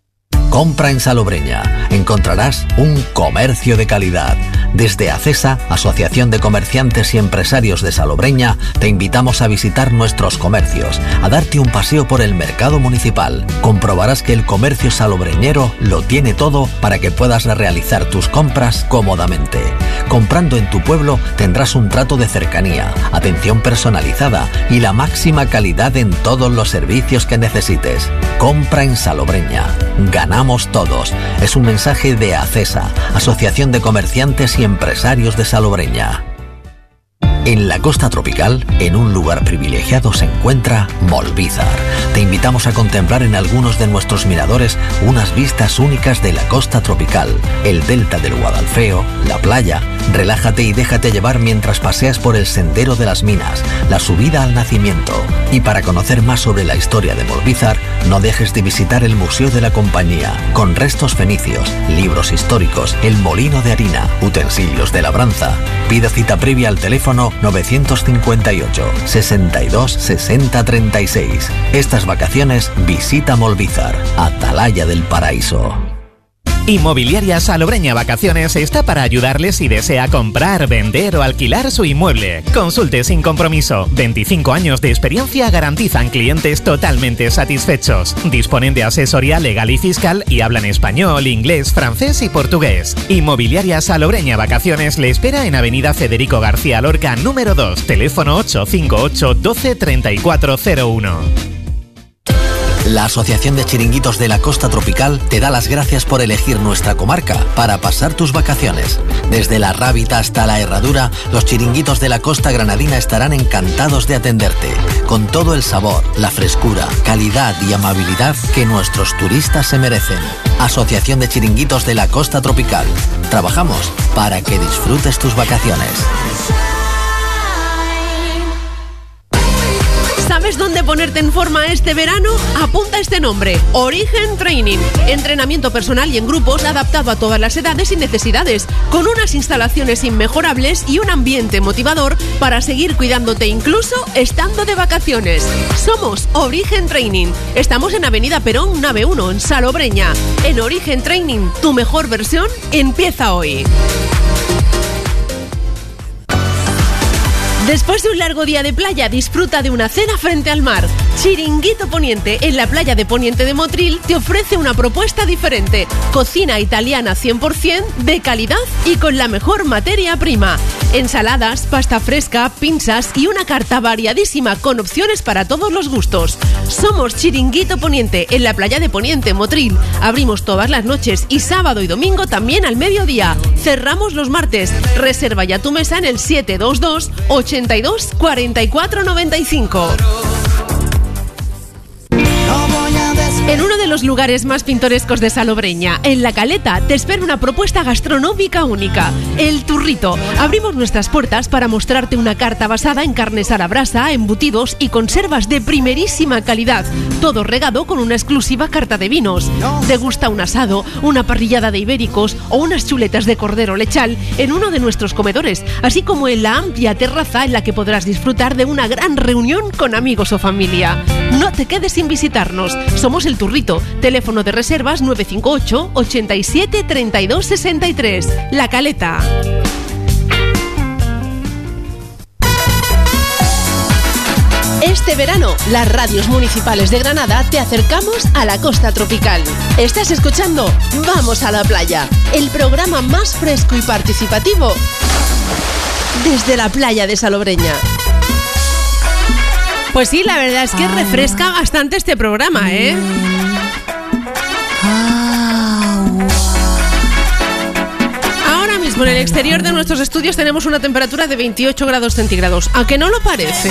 Compra en Salobreña. Encontrarás un comercio de calidad. Desde ACESA, Asociación de Comerciantes y Empresarios de Salobreña, te invitamos a visitar nuestros comercios, a darte un paseo por el mercado municipal. Comprobarás que el comercio salobreñero lo tiene todo para que puedas realizar tus compras cómodamente. Comprando en tu pueblo tendrás un trato de cercanía, atención personalizada y la máxima calidad en todos los servicios que necesites. Compra en Salobreña. Ganamos todos. Es un mensaje de ACESA, Asociación de Comerciantes y Empresarios de Salobreña. En la costa tropical, en un lugar privilegiado, se encuentra Molvízar. Te invitamos a contemplar en algunos de nuestros miradores unas vistas únicas de la costa tropical, el delta del Guadalfeo, la playa. Relájate y déjate llevar mientras paseas por el Sendero de las Minas, la subida al Nacimiento. Y para conocer más sobre la historia de Molvízar, no dejes de visitar el Museo de la Compañía, con restos fenicios, libros históricos, el molino de harina, utensilios de labranza. Pida cita previa al teléfono novecientos cincuenta y ocho, sesenta y dos, sesenta, treinta y seis. Estas vacaciones visita Molvízar, Atalaya del Paraíso. Inmobiliaria Salobreña Vacaciones está para ayudarles si desea comprar, vender o alquilar su inmueble. Consulte sin compromiso. veinticinco años de experiencia garantizan clientes totalmente satisfechos. Disponen de asesoría legal y fiscal y hablan español, inglés, francés y portugués. Inmobiliaria Salobreña Vacaciones le espera en Avenida Federico García Lorca, número dos, teléfono ocho cinco ocho, doce, treinta y cuatro cero uno. La Asociación de Chiringuitos de la Costa Tropical te da las gracias por elegir nuestra comarca para pasar tus vacaciones. Desde la Rábita hasta la Herradura, los chiringuitos de la costa granadina estarán encantados de atenderte, con todo el sabor, la frescura, calidad y amabilidad que nuestros turistas se merecen. Asociación de Chiringuitos de la Costa Tropical. Trabajamos para que disfrutes tus vacaciones. ¿Sabes dónde ponerte en forma este verano? Apunta este nombre: Origen Training. Entrenamiento personal y en grupos adaptado a todas las edades y necesidades, con unas instalaciones inmejorables y un ambiente motivador para seguir cuidándote incluso estando de vacaciones. Somos Origen Training. Estamos en Avenida Perón, nave uno, en Salobreña. En Origen Training, tu mejor versión empieza hoy. Después de un largo día de playa, disfruta de una cena frente al mar. Chiringuito Poniente, en la playa de Poniente de Motril, te ofrece una propuesta diferente. Cocina italiana cien por ciento, de calidad y con la mejor materia prima. Ensaladas, pasta fresca, pinzas y una carta variadísima con opciones para todos los gustos. Somos Chiringuito Poniente, en la playa de Poniente, Motril. Abrimos todas las noches y sábado y domingo también al mediodía. Cerramos los martes. Reserva ya tu mesa en el siete dos dos, ochenta y dos, cuarenta y cuatro, noventa y cinco. En uno de los lugares más pintorescos de Salobreña, en La Caleta, te espera una propuesta gastronómica única: El Turrito. Abrimos nuestras puertas para mostrarte una carta basada en carnes a la brasa, embutidos y conservas de primerísima calidad, todo regado con una exclusiva carta de vinos. ¿Te gusta un asado, una parrillada de ibéricos o unas chuletas de cordero lechal en uno de nuestros comedores, así como en la amplia terraza en la que podrás disfrutar de una gran reunión con amigos o familia? No te quedes sin visitarnos. Somos El Turrito. Teléfono de reservas nueve cinco ocho, ochenta y siete, treinta y dos, sesenta y tres. La Caleta. Este verano, las radios municipales de Granada te acercamos a la costa tropical. ¿Estás escuchando? Vamos a la playa, el programa más fresco y participativo desde la playa de Salobreña. Pues sí, la verdad es que refresca bastante este programa, ¿eh? Ahora mismo en el exterior de nuestros estudios tenemos una temperatura de veintiocho grados centígrados. ¿A que no lo parece?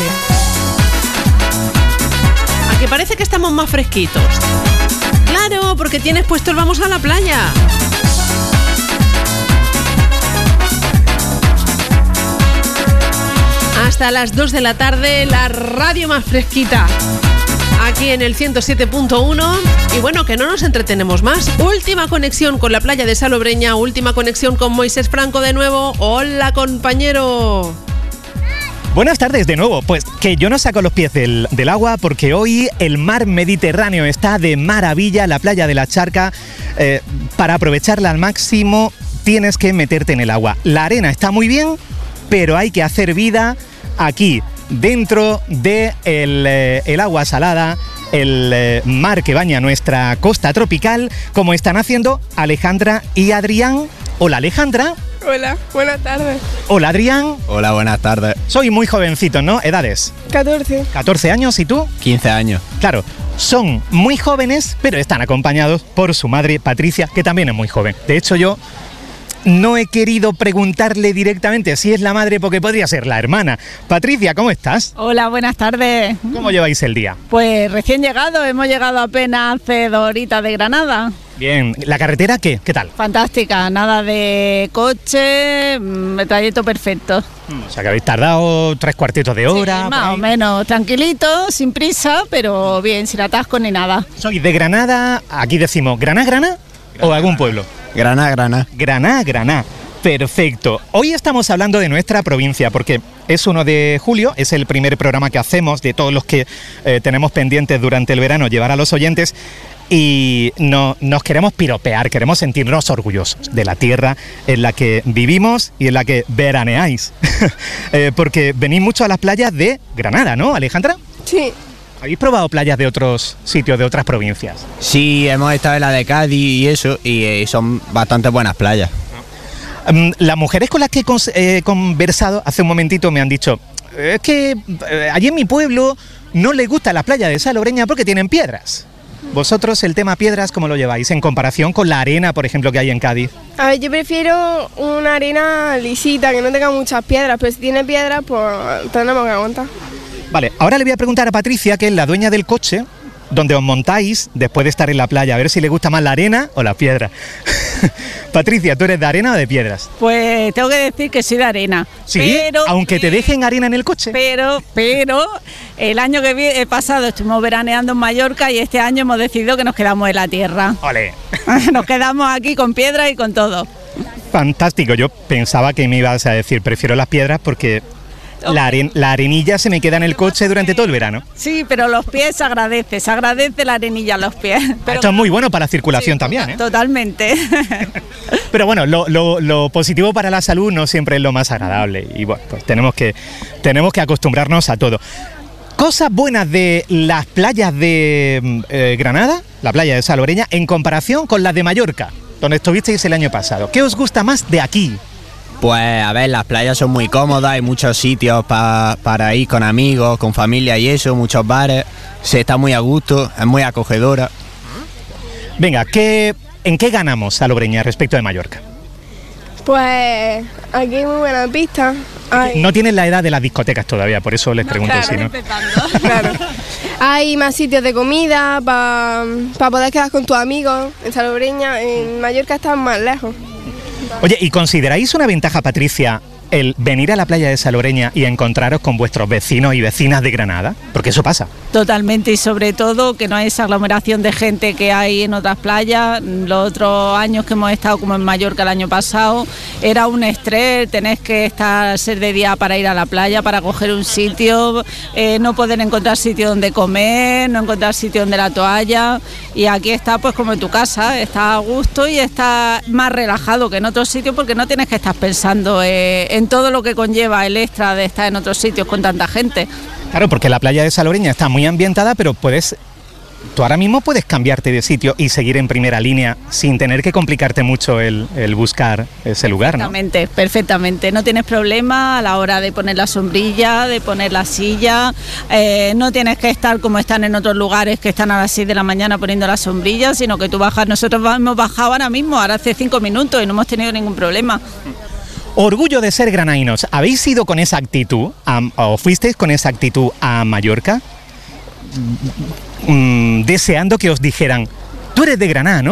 ¿A que parece que estamos más fresquitos? Claro, porque tienes puesto el vamos a la playa. Hasta las dos de la tarde, la radio más fresquita, aquí en el ciento siete punto uno. Y bueno, que no nos entretenemos más. Última conexión con la playa de Salobreña, última conexión con Moisés Franco de nuevo. Hola, compañero. Buenas tardes de nuevo. Pues que yo no saco los pies del, del agua porque hoy el mar Mediterráneo está de maravilla, la playa de la Charca. Eh, para aprovecharla al máximo tienes que meterte en el agua. La arena está muy bien, pero hay que hacer vida aquí, dentro de el, eh, el agua salada, el eh, mar que baña nuestra costa tropical, como están haciendo Alejandra y Adrián. Hola, Alejandra. Hola, buenas tardes. Hola, Adrián. Hola, buenas tardes. Soy muy jovencito, ¿no? ¿Edades? catorce. catorce años, ¿y tú? quince años. Claro, son muy jóvenes, pero están acompañados por su madre, Patricia, que también es muy joven. De hecho, yo no he querido preguntarle directamente si es la madre porque podría ser la hermana. Patricia, ¿cómo estás? Hola, buenas tardes. ¿Cómo lleváis el día? Pues recién llegado, hemos llegado apenas hace dos horitas de Granada. Bien, ¿la carretera qué? ¿Qué tal? Fantástica, nada de coche, el trayecto perfecto. O sea, que habéis tardado tres cuartitos de hora. Sí, más o menos, tranquilito, sin prisa, pero bien, sin atasco ni nada. Soy de Granada, aquí decimos, ¿Graná, Graná? ¿O algún pueblo? Graná, Graná. Graná, Graná. Perfecto. Hoy estamos hablando de nuestra provincia porque es uno de julio, es el primer programa que hacemos de todos los que eh, tenemos pendientes durante el verano llevar a los oyentes y no, nos queremos piropear, queremos sentirnos orgullosos de la tierra en la que vivimos y en la que veraneáis. eh, porque venís mucho a las playas de Granada, ¿no, Alejandra? Sí. ¿Habéis probado playas de otros sitios, de otras provincias? Sí, hemos estado en la de Cádiz y eso, y eh, son bastante buenas playas. Um, las mujeres con las que he cons- eh, conversado hace un momentito me han dicho, es que eh, allí en mi pueblo no les gusta la playa de Salobreña porque tienen piedras. ¿Vosotros el tema piedras cómo lo lleváis en comparación con la arena, por ejemplo, que hay en Cádiz? A ver, yo prefiero una arena lisita, que no tenga muchas piedras, pero si tiene piedras, pues tenemos que aguantar. Vale, ahora le voy a preguntar a Patricia, que es la dueña del coche, donde os montáis después de estar en la playa, a ver si le gusta más la arena o la piedra. Patricia, ¿tú eres de arena o de piedras? Pues tengo que decir que soy de arena. Sí, pero, aunque te dejen arena en el coche. Pero, pero, el año que vi- he pasado estuvimos veraneando en Mallorca y este año hemos decidido que nos quedamos en la tierra. ¡Ole! Nos quedamos aquí con piedra y con todo. Fantástico, yo pensaba que me ibas a decir, prefiero las piedras porque la, aren- la arenilla se me queda en el coche durante todo el verano. Sí, pero los pies se agradece, se agradece la arenilla a los pies. Pero Esto es muy bueno para la circulación sí, también, ¿eh? Totalmente. Pero bueno, lo, lo, lo positivo para la salud no siempre es lo más agradable y bueno, pues tenemos que, tenemos que acostumbrarnos a todo. Cosas buenas de las playas de eh, Granada, la playa de Salobreña, en comparación con las de Mallorca, donde estuvisteis el año pasado. ¿Qué os gusta más de aquí? Pues a ver, las playas son muy cómodas, hay muchos sitios pa- para ir con amigos, con familia y eso, muchos bares, se está muy a gusto, es muy acogedora. Venga, ¿qué, ¿en qué ganamos Salobreña respecto de Mallorca? Pues aquí hay muy buenas pistas. Hay, No tienen la edad de las discotecas todavía, por eso les pregunto claro, si no. claro. Hay más sitios de comida para pa poder quedar con tus amigos. En Salobreña, en Mallorca están más lejos. Oye, ¿y consideráis una ventaja, Patricia, el venir a la playa de Salobreña y encontraros con vuestros vecinos y vecinas de Granada? Porque eso pasa. Totalmente, y sobre todo que no hay esa aglomeración de gente que hay en otras playas. Los otros años que hemos estado, como en Mallorca el año pasado, era un estrés, tenés que estar ser de día para ir a la playa, para coger un sitio, eh, no poder encontrar sitio donde comer, no encontrar sitio donde la toalla, y aquí está pues como en tu casa, está a gusto y está más relajado que en otros sitios porque no tienes que estar pensando eh, en todo lo que conlleva el extra de estar en otros sitios con tanta gente. Claro, porque la playa de Salobreña está muy ambientada, pero puedes, tú ahora mismo puedes cambiarte de sitio y seguir en primera línea sin tener que complicarte mucho el, el buscar ese lugar, ¿no? Perfectamente, perfectamente. No tienes problema a la hora de poner la sombrilla, de poner la silla. Eh, no tienes que estar como están en otros lugares que están a las seis de la mañana poniendo la sombrilla, sino que tú bajas. Nosotros hemos bajado ahora mismo, ahora hace cinco minutos y no hemos tenido ningún problema. Orgullo de ser granainos. ¿Habéis ido con esa actitud a, o fuisteis con esa actitud a Mallorca? Mm, deseando que os dijeran, tú eres de Granada, ¿no?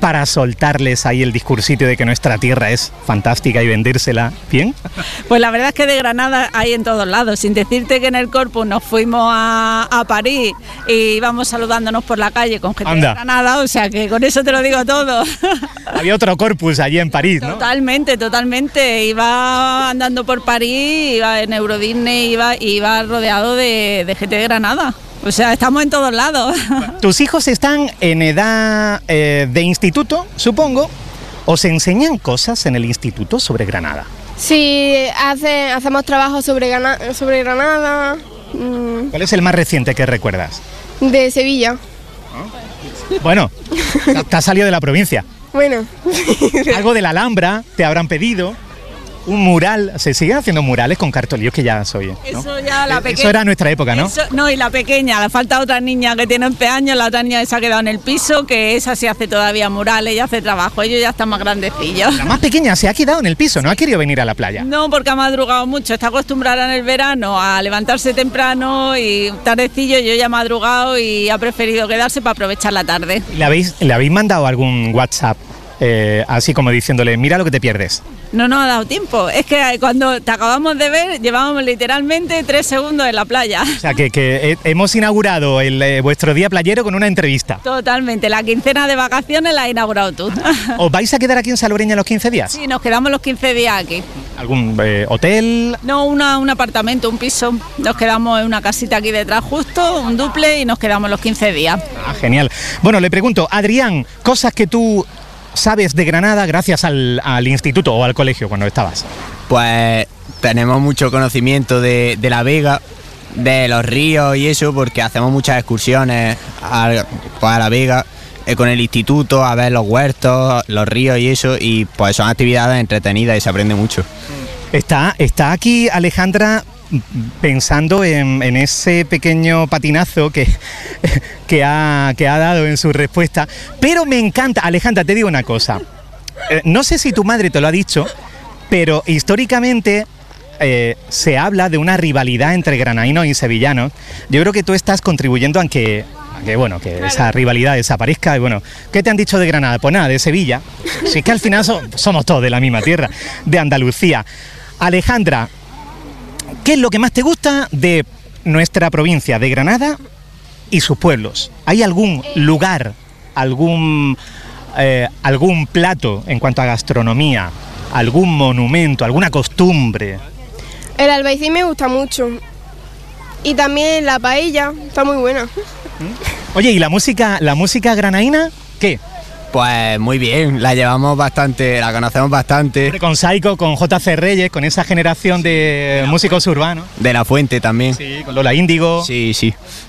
para soltarles ahí el discursito de que nuestra tierra es fantástica y vendérsela bien? Pues la verdad es que de Granada hay en todos lados, sin decirte que en el Corpus nos fuimos a, a París y íbamos saludándonos por la calle con gente Anda. de Granada, o sea que con eso te lo digo todo. Había otro Corpus allí en París, ¿no? Totalmente, totalmente. Iba andando por París, iba en Euro Disney, iba, iba rodeado de, de gente de Granada. O sea, estamos en todos lados. Tus hijos están en edad eh, de instituto, supongo. ¿Os enseñan cosas en el instituto sobre Granada? Sí, hace, hacemos trabajos sobre, Gana- sobre Granada, mmm, ¿Cuál es el más reciente que recuerdas? de Sevilla. Bueno, te- te has salido de la provincia. Bueno, Algo de la Alhambra te habrán pedido. Un mural. Se siguen haciendo murales con cartolillos que ya soy, ¿no? Eso ya la pequeña. Eso era nuestra época, ¿no? Eso- no, y la pequeña, le falta otra niña que tiene once años, la otra niña que se ha quedado en el piso, que esa sí hace todavía murales y hace trabajo, ellos ya están más grandecillos. La más pequeña se ha quedado en el piso, no ha querido venir a la playa. No, porque ha madrugado mucho, está acostumbrada en el verano a levantarse temprano y tardecillo, yo ya he madrugado y ha preferido quedarse para aprovechar la tarde. ¿Le habéis, le habéis mandado algún WhatsApp eh, así como diciéndole, mira lo que te pierdes? No nos ha dado tiempo, es que cuando te acabamos de ver llevábamos literalmente tres segundos en la playa. O sea, que, que he- hemos inaugurado el, eh, vuestro día playero con una entrevista. Totalmente, la quincena de vacaciones la has inaugurado tú. ¿Os vais a quedar aquí en Salobreña los quince días? Sí, nos quedamos los quince días aquí. ¿Algún eh, hotel? No, una, un apartamento, un piso. Nos quedamos en una casita aquí detrás justo, un duple y nos quedamos los quince días. Ah, genial. Bueno, le pregunto, Adrián, cosas que tú sabes de Granada gracias al, al instituto o al colegio cuando estabas. Pues tenemos mucho conocimiento de, de la Vega, de los ríos y eso, porque hacemos muchas excursiones a, pues a la Vega eh, con el instituto, a ver los huertos, los ríos y eso, y pues son actividades entretenidas y se aprende mucho. Está, está aquí Alejandra pensando en, en ese pequeño patinazo que, que, ha, que ha dado en su respuesta, pero me encanta. Alejandra, te digo una cosa, eh, no sé si tu madre te lo ha dicho, pero históricamente eh, se habla de una rivalidad entre granadinos y sevillanos. Yo creo que tú estás contribuyendo a que, a que, bueno, que esa rivalidad desaparezca. Y bueno, ¿qué te han dicho de Granada? Pues nada, de Sevilla. Si es que al final so- somos todos de la misma tierra, de Andalucía. Alejandra, ¿qué es lo que más te gusta de nuestra provincia de Granada y sus pueblos? ¿Hay algún lugar, algún, eh, algún plato en cuanto a gastronomía, algún monumento, alguna costumbre? el albaicín me gusta mucho. Y también la paella, está muy buena. Oye, ¿y la música, la música granaína? ¿Qué? Pues muy bien, la llevamos bastante, la conocemos bastante. Con Saico, con J C Reyes, con esa generación de músicos urbanos. De La Fuente también. Sí, con Lola Índigo. Sí, sí.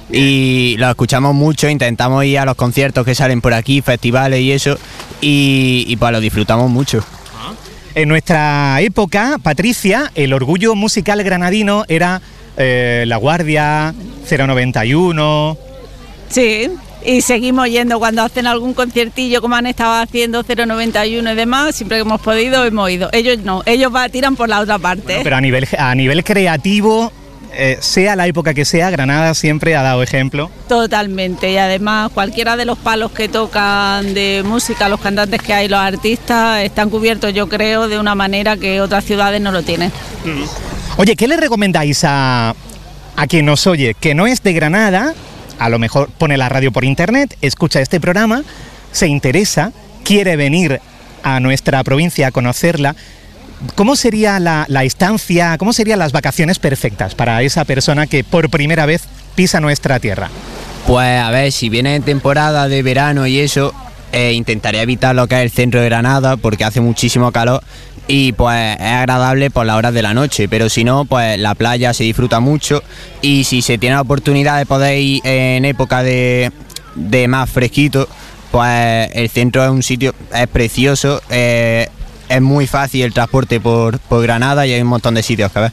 Y lo escuchamos mucho, intentamos ir a los conciertos que salen por aquí, festivales y eso, y, y pues lo disfrutamos mucho. En nuestra época, Patricia, el orgullo musical granadino era eh, La Guardia, cero noventa y uno... Sí, y seguimos yendo cuando hacen algún conciertillo como han estado haciendo cero noventa y uno y demás, siempre que hemos podido hemos ido. Ellos no, ellos va, tiran por la otra parte. Bueno, pero a nivel, a nivel creativo, eh, sea la época que sea, Granada siempre ha dado ejemplo. Totalmente, y además cualquiera de los palos que tocan de música, los cantantes que hay, los artistas, están cubiertos yo creo de una manera que otras ciudades no lo tienen. Oye, ¿qué le recomendáis a, a quien nos oye, que no es de Granada? A lo mejor pone la radio por internet, escucha este programa, se interesa, quiere venir a nuestra provincia a conocerla. ¿Cómo sería la, la estancia, cómo serían las vacaciones perfectas para esa persona que por primera vez pisa nuestra tierra? Pues a ver, si viene en temporada de verano y eso, eh, intentaría evitar lo que es el centro de Granada porque hace muchísimo calor y pues es agradable por las horas de la noche, pero si no, pues la playa se disfruta mucho y si se tiene la oportunidad de poder ir en época de, de más fresquito, pues el centro es un sitio, es precioso, eh, es muy fácil el transporte por, por Granada y hay un montón de sitios que ver.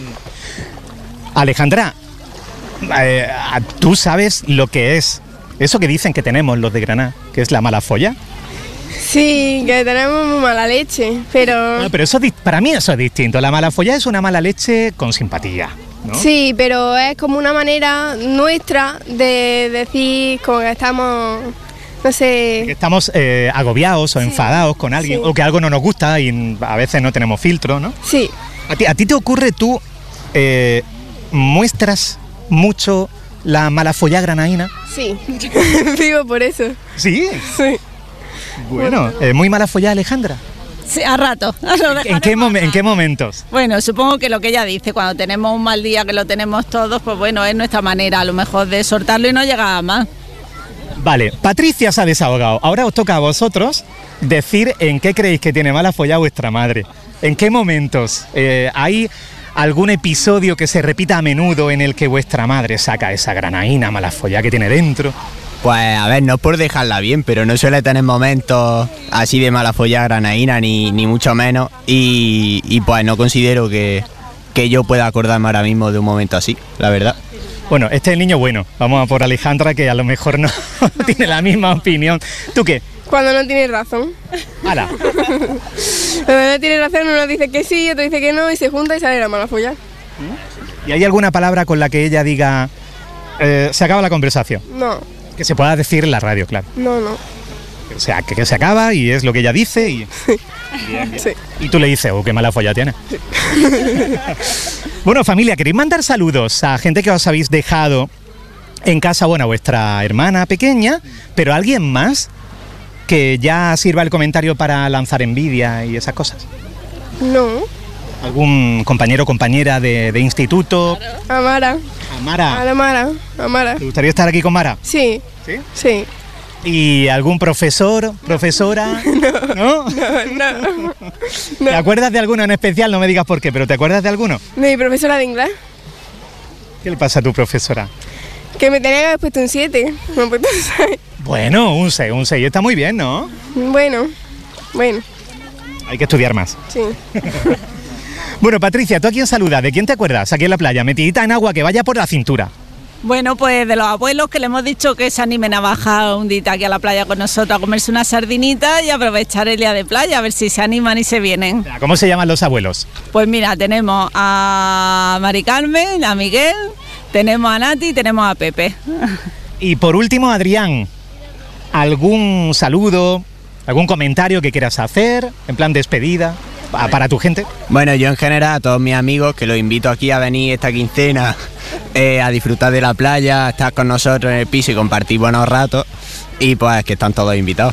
Alejandra, eh, ¿tú sabes lo que es eso que dicen que tenemos los de Granada, que es la mala folla? Sí, que tenemos muy mala leche, pero... No, pero eso di- para mí eso es distinto. La mala folla es una mala leche con simpatía, ¿no? Sí, pero es como una manera nuestra de decir como que estamos no sé... Que estamos eh, agobiados o enfadados con alguien, sí. o que algo no nos gusta y a veces no tenemos filtro, ¿no? Sí. ¿A ti, a ti te ocurre, tú eh, muestras mucho la mala follá granaína? Sí, vivo por eso. ¿Sí? Sí. Bueno, eh, muy mala follá, Alejandra. Sí, a rato. ¿En qué, momen- ¿En qué momentos? Bueno, supongo que lo que ella dice, cuando tenemos un mal día, que lo tenemos todos, pues bueno, es nuestra manera a lo mejor de soltarlo y no llegar a más. Vale, Patricia se ha desahogado. Ahora os toca a vosotros decir en qué creéis que tiene mala follá vuestra madre. ¿En qué momentos? Eh, ¿Hay algún episodio que se repita a menudo en el que vuestra madre saca esa granaína mala follá que tiene dentro? Pues a ver, no por dejarla bien, pero no suele tener momentos así de mala follá granaína, ni, ni mucho menos. Y, y pues no considero que, que yo pueda acordarme ahora mismo de un momento así, la verdad. Bueno, este es el niño bueno. Vamos a por Alejandra, que a lo mejor no tiene la misma opinión. ¿Tú qué? Cuando no tienes razón. ¡Hala! Cuando no tienes razón, uno dice que sí, otro dice que no, y se junta y sale la mala folla. ¿Y hay alguna palabra con la que ella diga eh, se acaba la conversación? No, Que se pueda decir en la radio, claro. no, no. O sea, que, que se acaba y es lo que ella dice y... Bien, bien. Sí. Y tú le dices, oh, qué mala folla tiene. Bueno, familia, ¿queréis mandar saludos a gente que os habéis dejado en casa? Bueno, a vuestra hermana pequeña, pero alguien más que ya sirva el comentario para lanzar envidia y esas cosas. No. ¿Algún compañero o compañera de, de instituto? Amara. Amara. A la Mara. Amara. ¿Te gustaría estar aquí con Mara? Sí. ¿Sí? Sí. ¿Y algún profesor, profesora? No. ¿No? No, no. ¿Te acuerdas de alguno en especial? No me digas por qué, pero ¿te acuerdas de alguno? De mi profesora de inglés. ¿Qué le pasa a tu profesora? Que me tenía que haber puesto un siete. Me he puesto un seis. Bueno, un seis, un seis está muy bien, ¿no? Bueno. Bueno. Hay que estudiar más. Sí. Bueno, Patricia, ¿tú a quién saludas? ¿De quién te acuerdas? Aquí en la playa, metidita en agua que vaya por la cintura. Bueno, pues de los abuelos que le hemos dicho que se animen a bajar un día aquí a la playa con nosotros a comerse una sardinita y aprovechar el día de playa, a ver si se animan y se vienen. ¿Cómo se llaman los abuelos? Pues mira, tenemos a Mari Carmen, a Miguel, tenemos a Nati y tenemos a Pepe. Y por último, Adrián, ¿algún saludo, algún comentario que quieras hacer en plan despedida pa- para tu gente? Bueno, yo en general a todos mis amigos que los invito aquí a venir esta quincena eh, a disfrutar de la playa, a estar con nosotros en el piso y compartir buenos ratos, y pues que están todos invitados.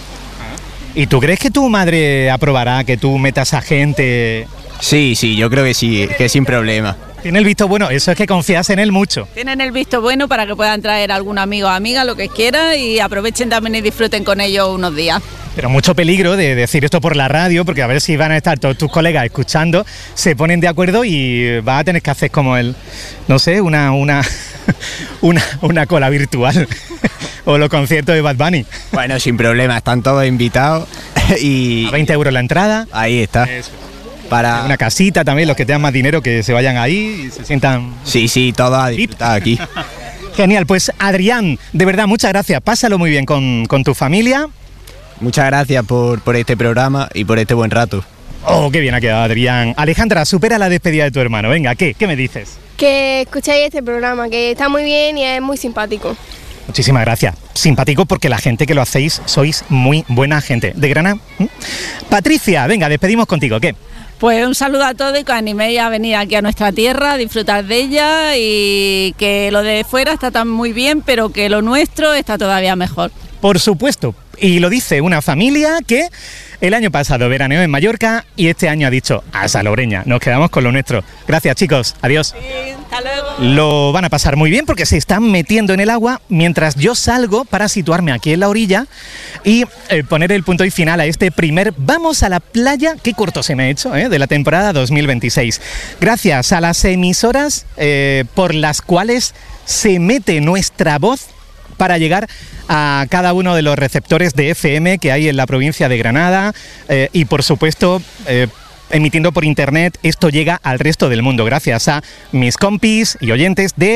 ¿Y tú crees que tu madre aprobará que tú metas a gente? Sí, sí, yo creo que sí, que sin problema. Tiene el visto bueno, eso es que confías en él mucho. Tienen el visto bueno para que puedan traer algún amigo o amiga, lo que quiera, y aprovechen también y disfruten con ellos unos días. Pero mucho peligro de decir esto por la radio, porque a ver si van a estar todos tus colegas escuchando, se ponen de acuerdo y vas a tener que hacer como el, no sé, una una una, una cola virtual o los conciertos de Bad Bunny. Bueno, sin problema, están todos invitados y... A veinte euros la entrada. Ahí está. Eso. Para... Una casita también, los que tengan más dinero que se vayan ahí y se sientan... Sí, sí, todos a disfrutar aquí. Genial, pues Adrián, de verdad, muchas gracias. Pásalo muy bien con, con tu familia. Muchas gracias por, por este programa y por este buen rato. Oh, qué bien ha quedado Adrián. Alejandra, supera la despedida de tu hermano. Venga, ¿qué? ¿Qué me dices? Que escuchéis este programa, que está muy bien y es muy simpático. Muchísimas gracias. Simpático porque la gente que lo hacéis sois muy buena gente. ¿De Granada? ¿Mm? Patricia, venga, despedimos contigo. ¿Qué? Pues un saludo a todos y que os animéis a venir aquí a nuestra tierra, a disfrutar de ella, y que lo de fuera está tan muy bien, pero que lo nuestro está todavía mejor. Por supuesto. Y lo dice una familia que el año pasado veraneó en Mallorca y este año ha dicho a Salobreña. Nos quedamos con lo nuestro. Gracias, chicos. Adiós. Sí, hasta luego. Lo van a pasar muy bien porque se están metiendo en el agua mientras yo salgo para situarme aquí en la orilla y eh, poner el punto y final a este primer Vamos a la playa, qué corto se me ha hecho, ¿eh? de la temporada dos mil veintiséis. Gracias a las emisoras eh, por las cuales se mete nuestra voz para llegar a cada uno de los receptores de F M que hay en la provincia de Granada eh, y por supuesto eh, emitiendo por internet. Esto llega al resto del mundo gracias a mis compis y oyentes de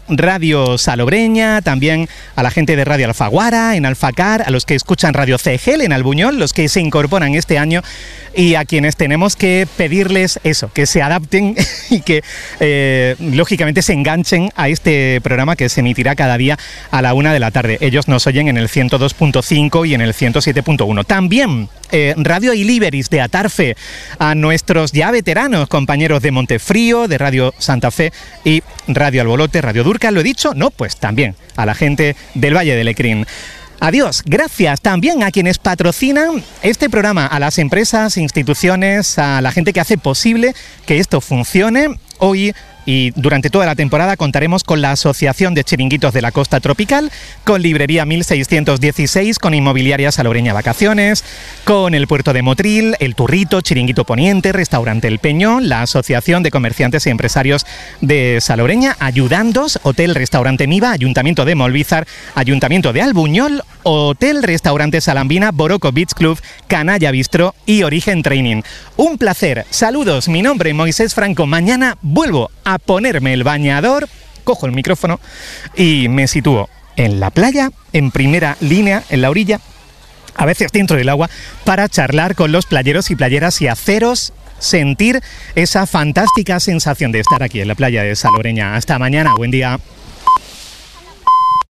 Radio Salobreña, también a la gente de Radio Alfaguara, en Alfacar, a los que escuchan Radio C G L en Albuñol, los que se incorporan este año y a quienes tenemos que pedirles eso, que se adapten y que eh, lógicamente se enganchen a este programa que se emitirá cada día a la una de la tarde. Ellos nos oyen en el ciento dos punto cinco y en el ciento siete punto uno. También eh, Radio Iliberis de Atarfe, a nuestros ya veteranos compañeros de Montefrío, de Radio Santa Fe y Radio Albolote, Radio Durca. ¿Lo he dicho? No, pues también a la gente del Valle de Lecrín. Adiós, gracias también a quienes patrocinan este programa, a las empresas, instituciones, a la gente que hace posible que esto funcione. Hoy y durante toda la temporada contaremos con la Asociación de Chiringuitos de la Costa Tropical, con Librería mil seiscientos dieciséis, con Inmobiliaria Salobreña Vacaciones, con el Puerto de Motril, El Turrito, Chiringuito Poniente, Restaurante El Peñón, la Asociación de Comerciantes y Empresarios de Salobreña, Ayudandos, Hotel Restaurante Miva, Ayuntamiento de Molvízar, Ayuntamiento de Albuñol, Hotel Restaurante Salambina, Boroco Beach Club, Canalla Bistro y Origen Training. Un placer. Saludos, mi nombre es Moisés Franco. Mañana vuelvo a ponerme el bañador, cojo el micrófono y me sitúo en la playa, en primera línea, en la orilla, a veces dentro del agua, para charlar con los playeros y playeras y haceros sentir esa fantástica sensación de estar aquí en la playa de Salobreña. Hasta mañana, buen día.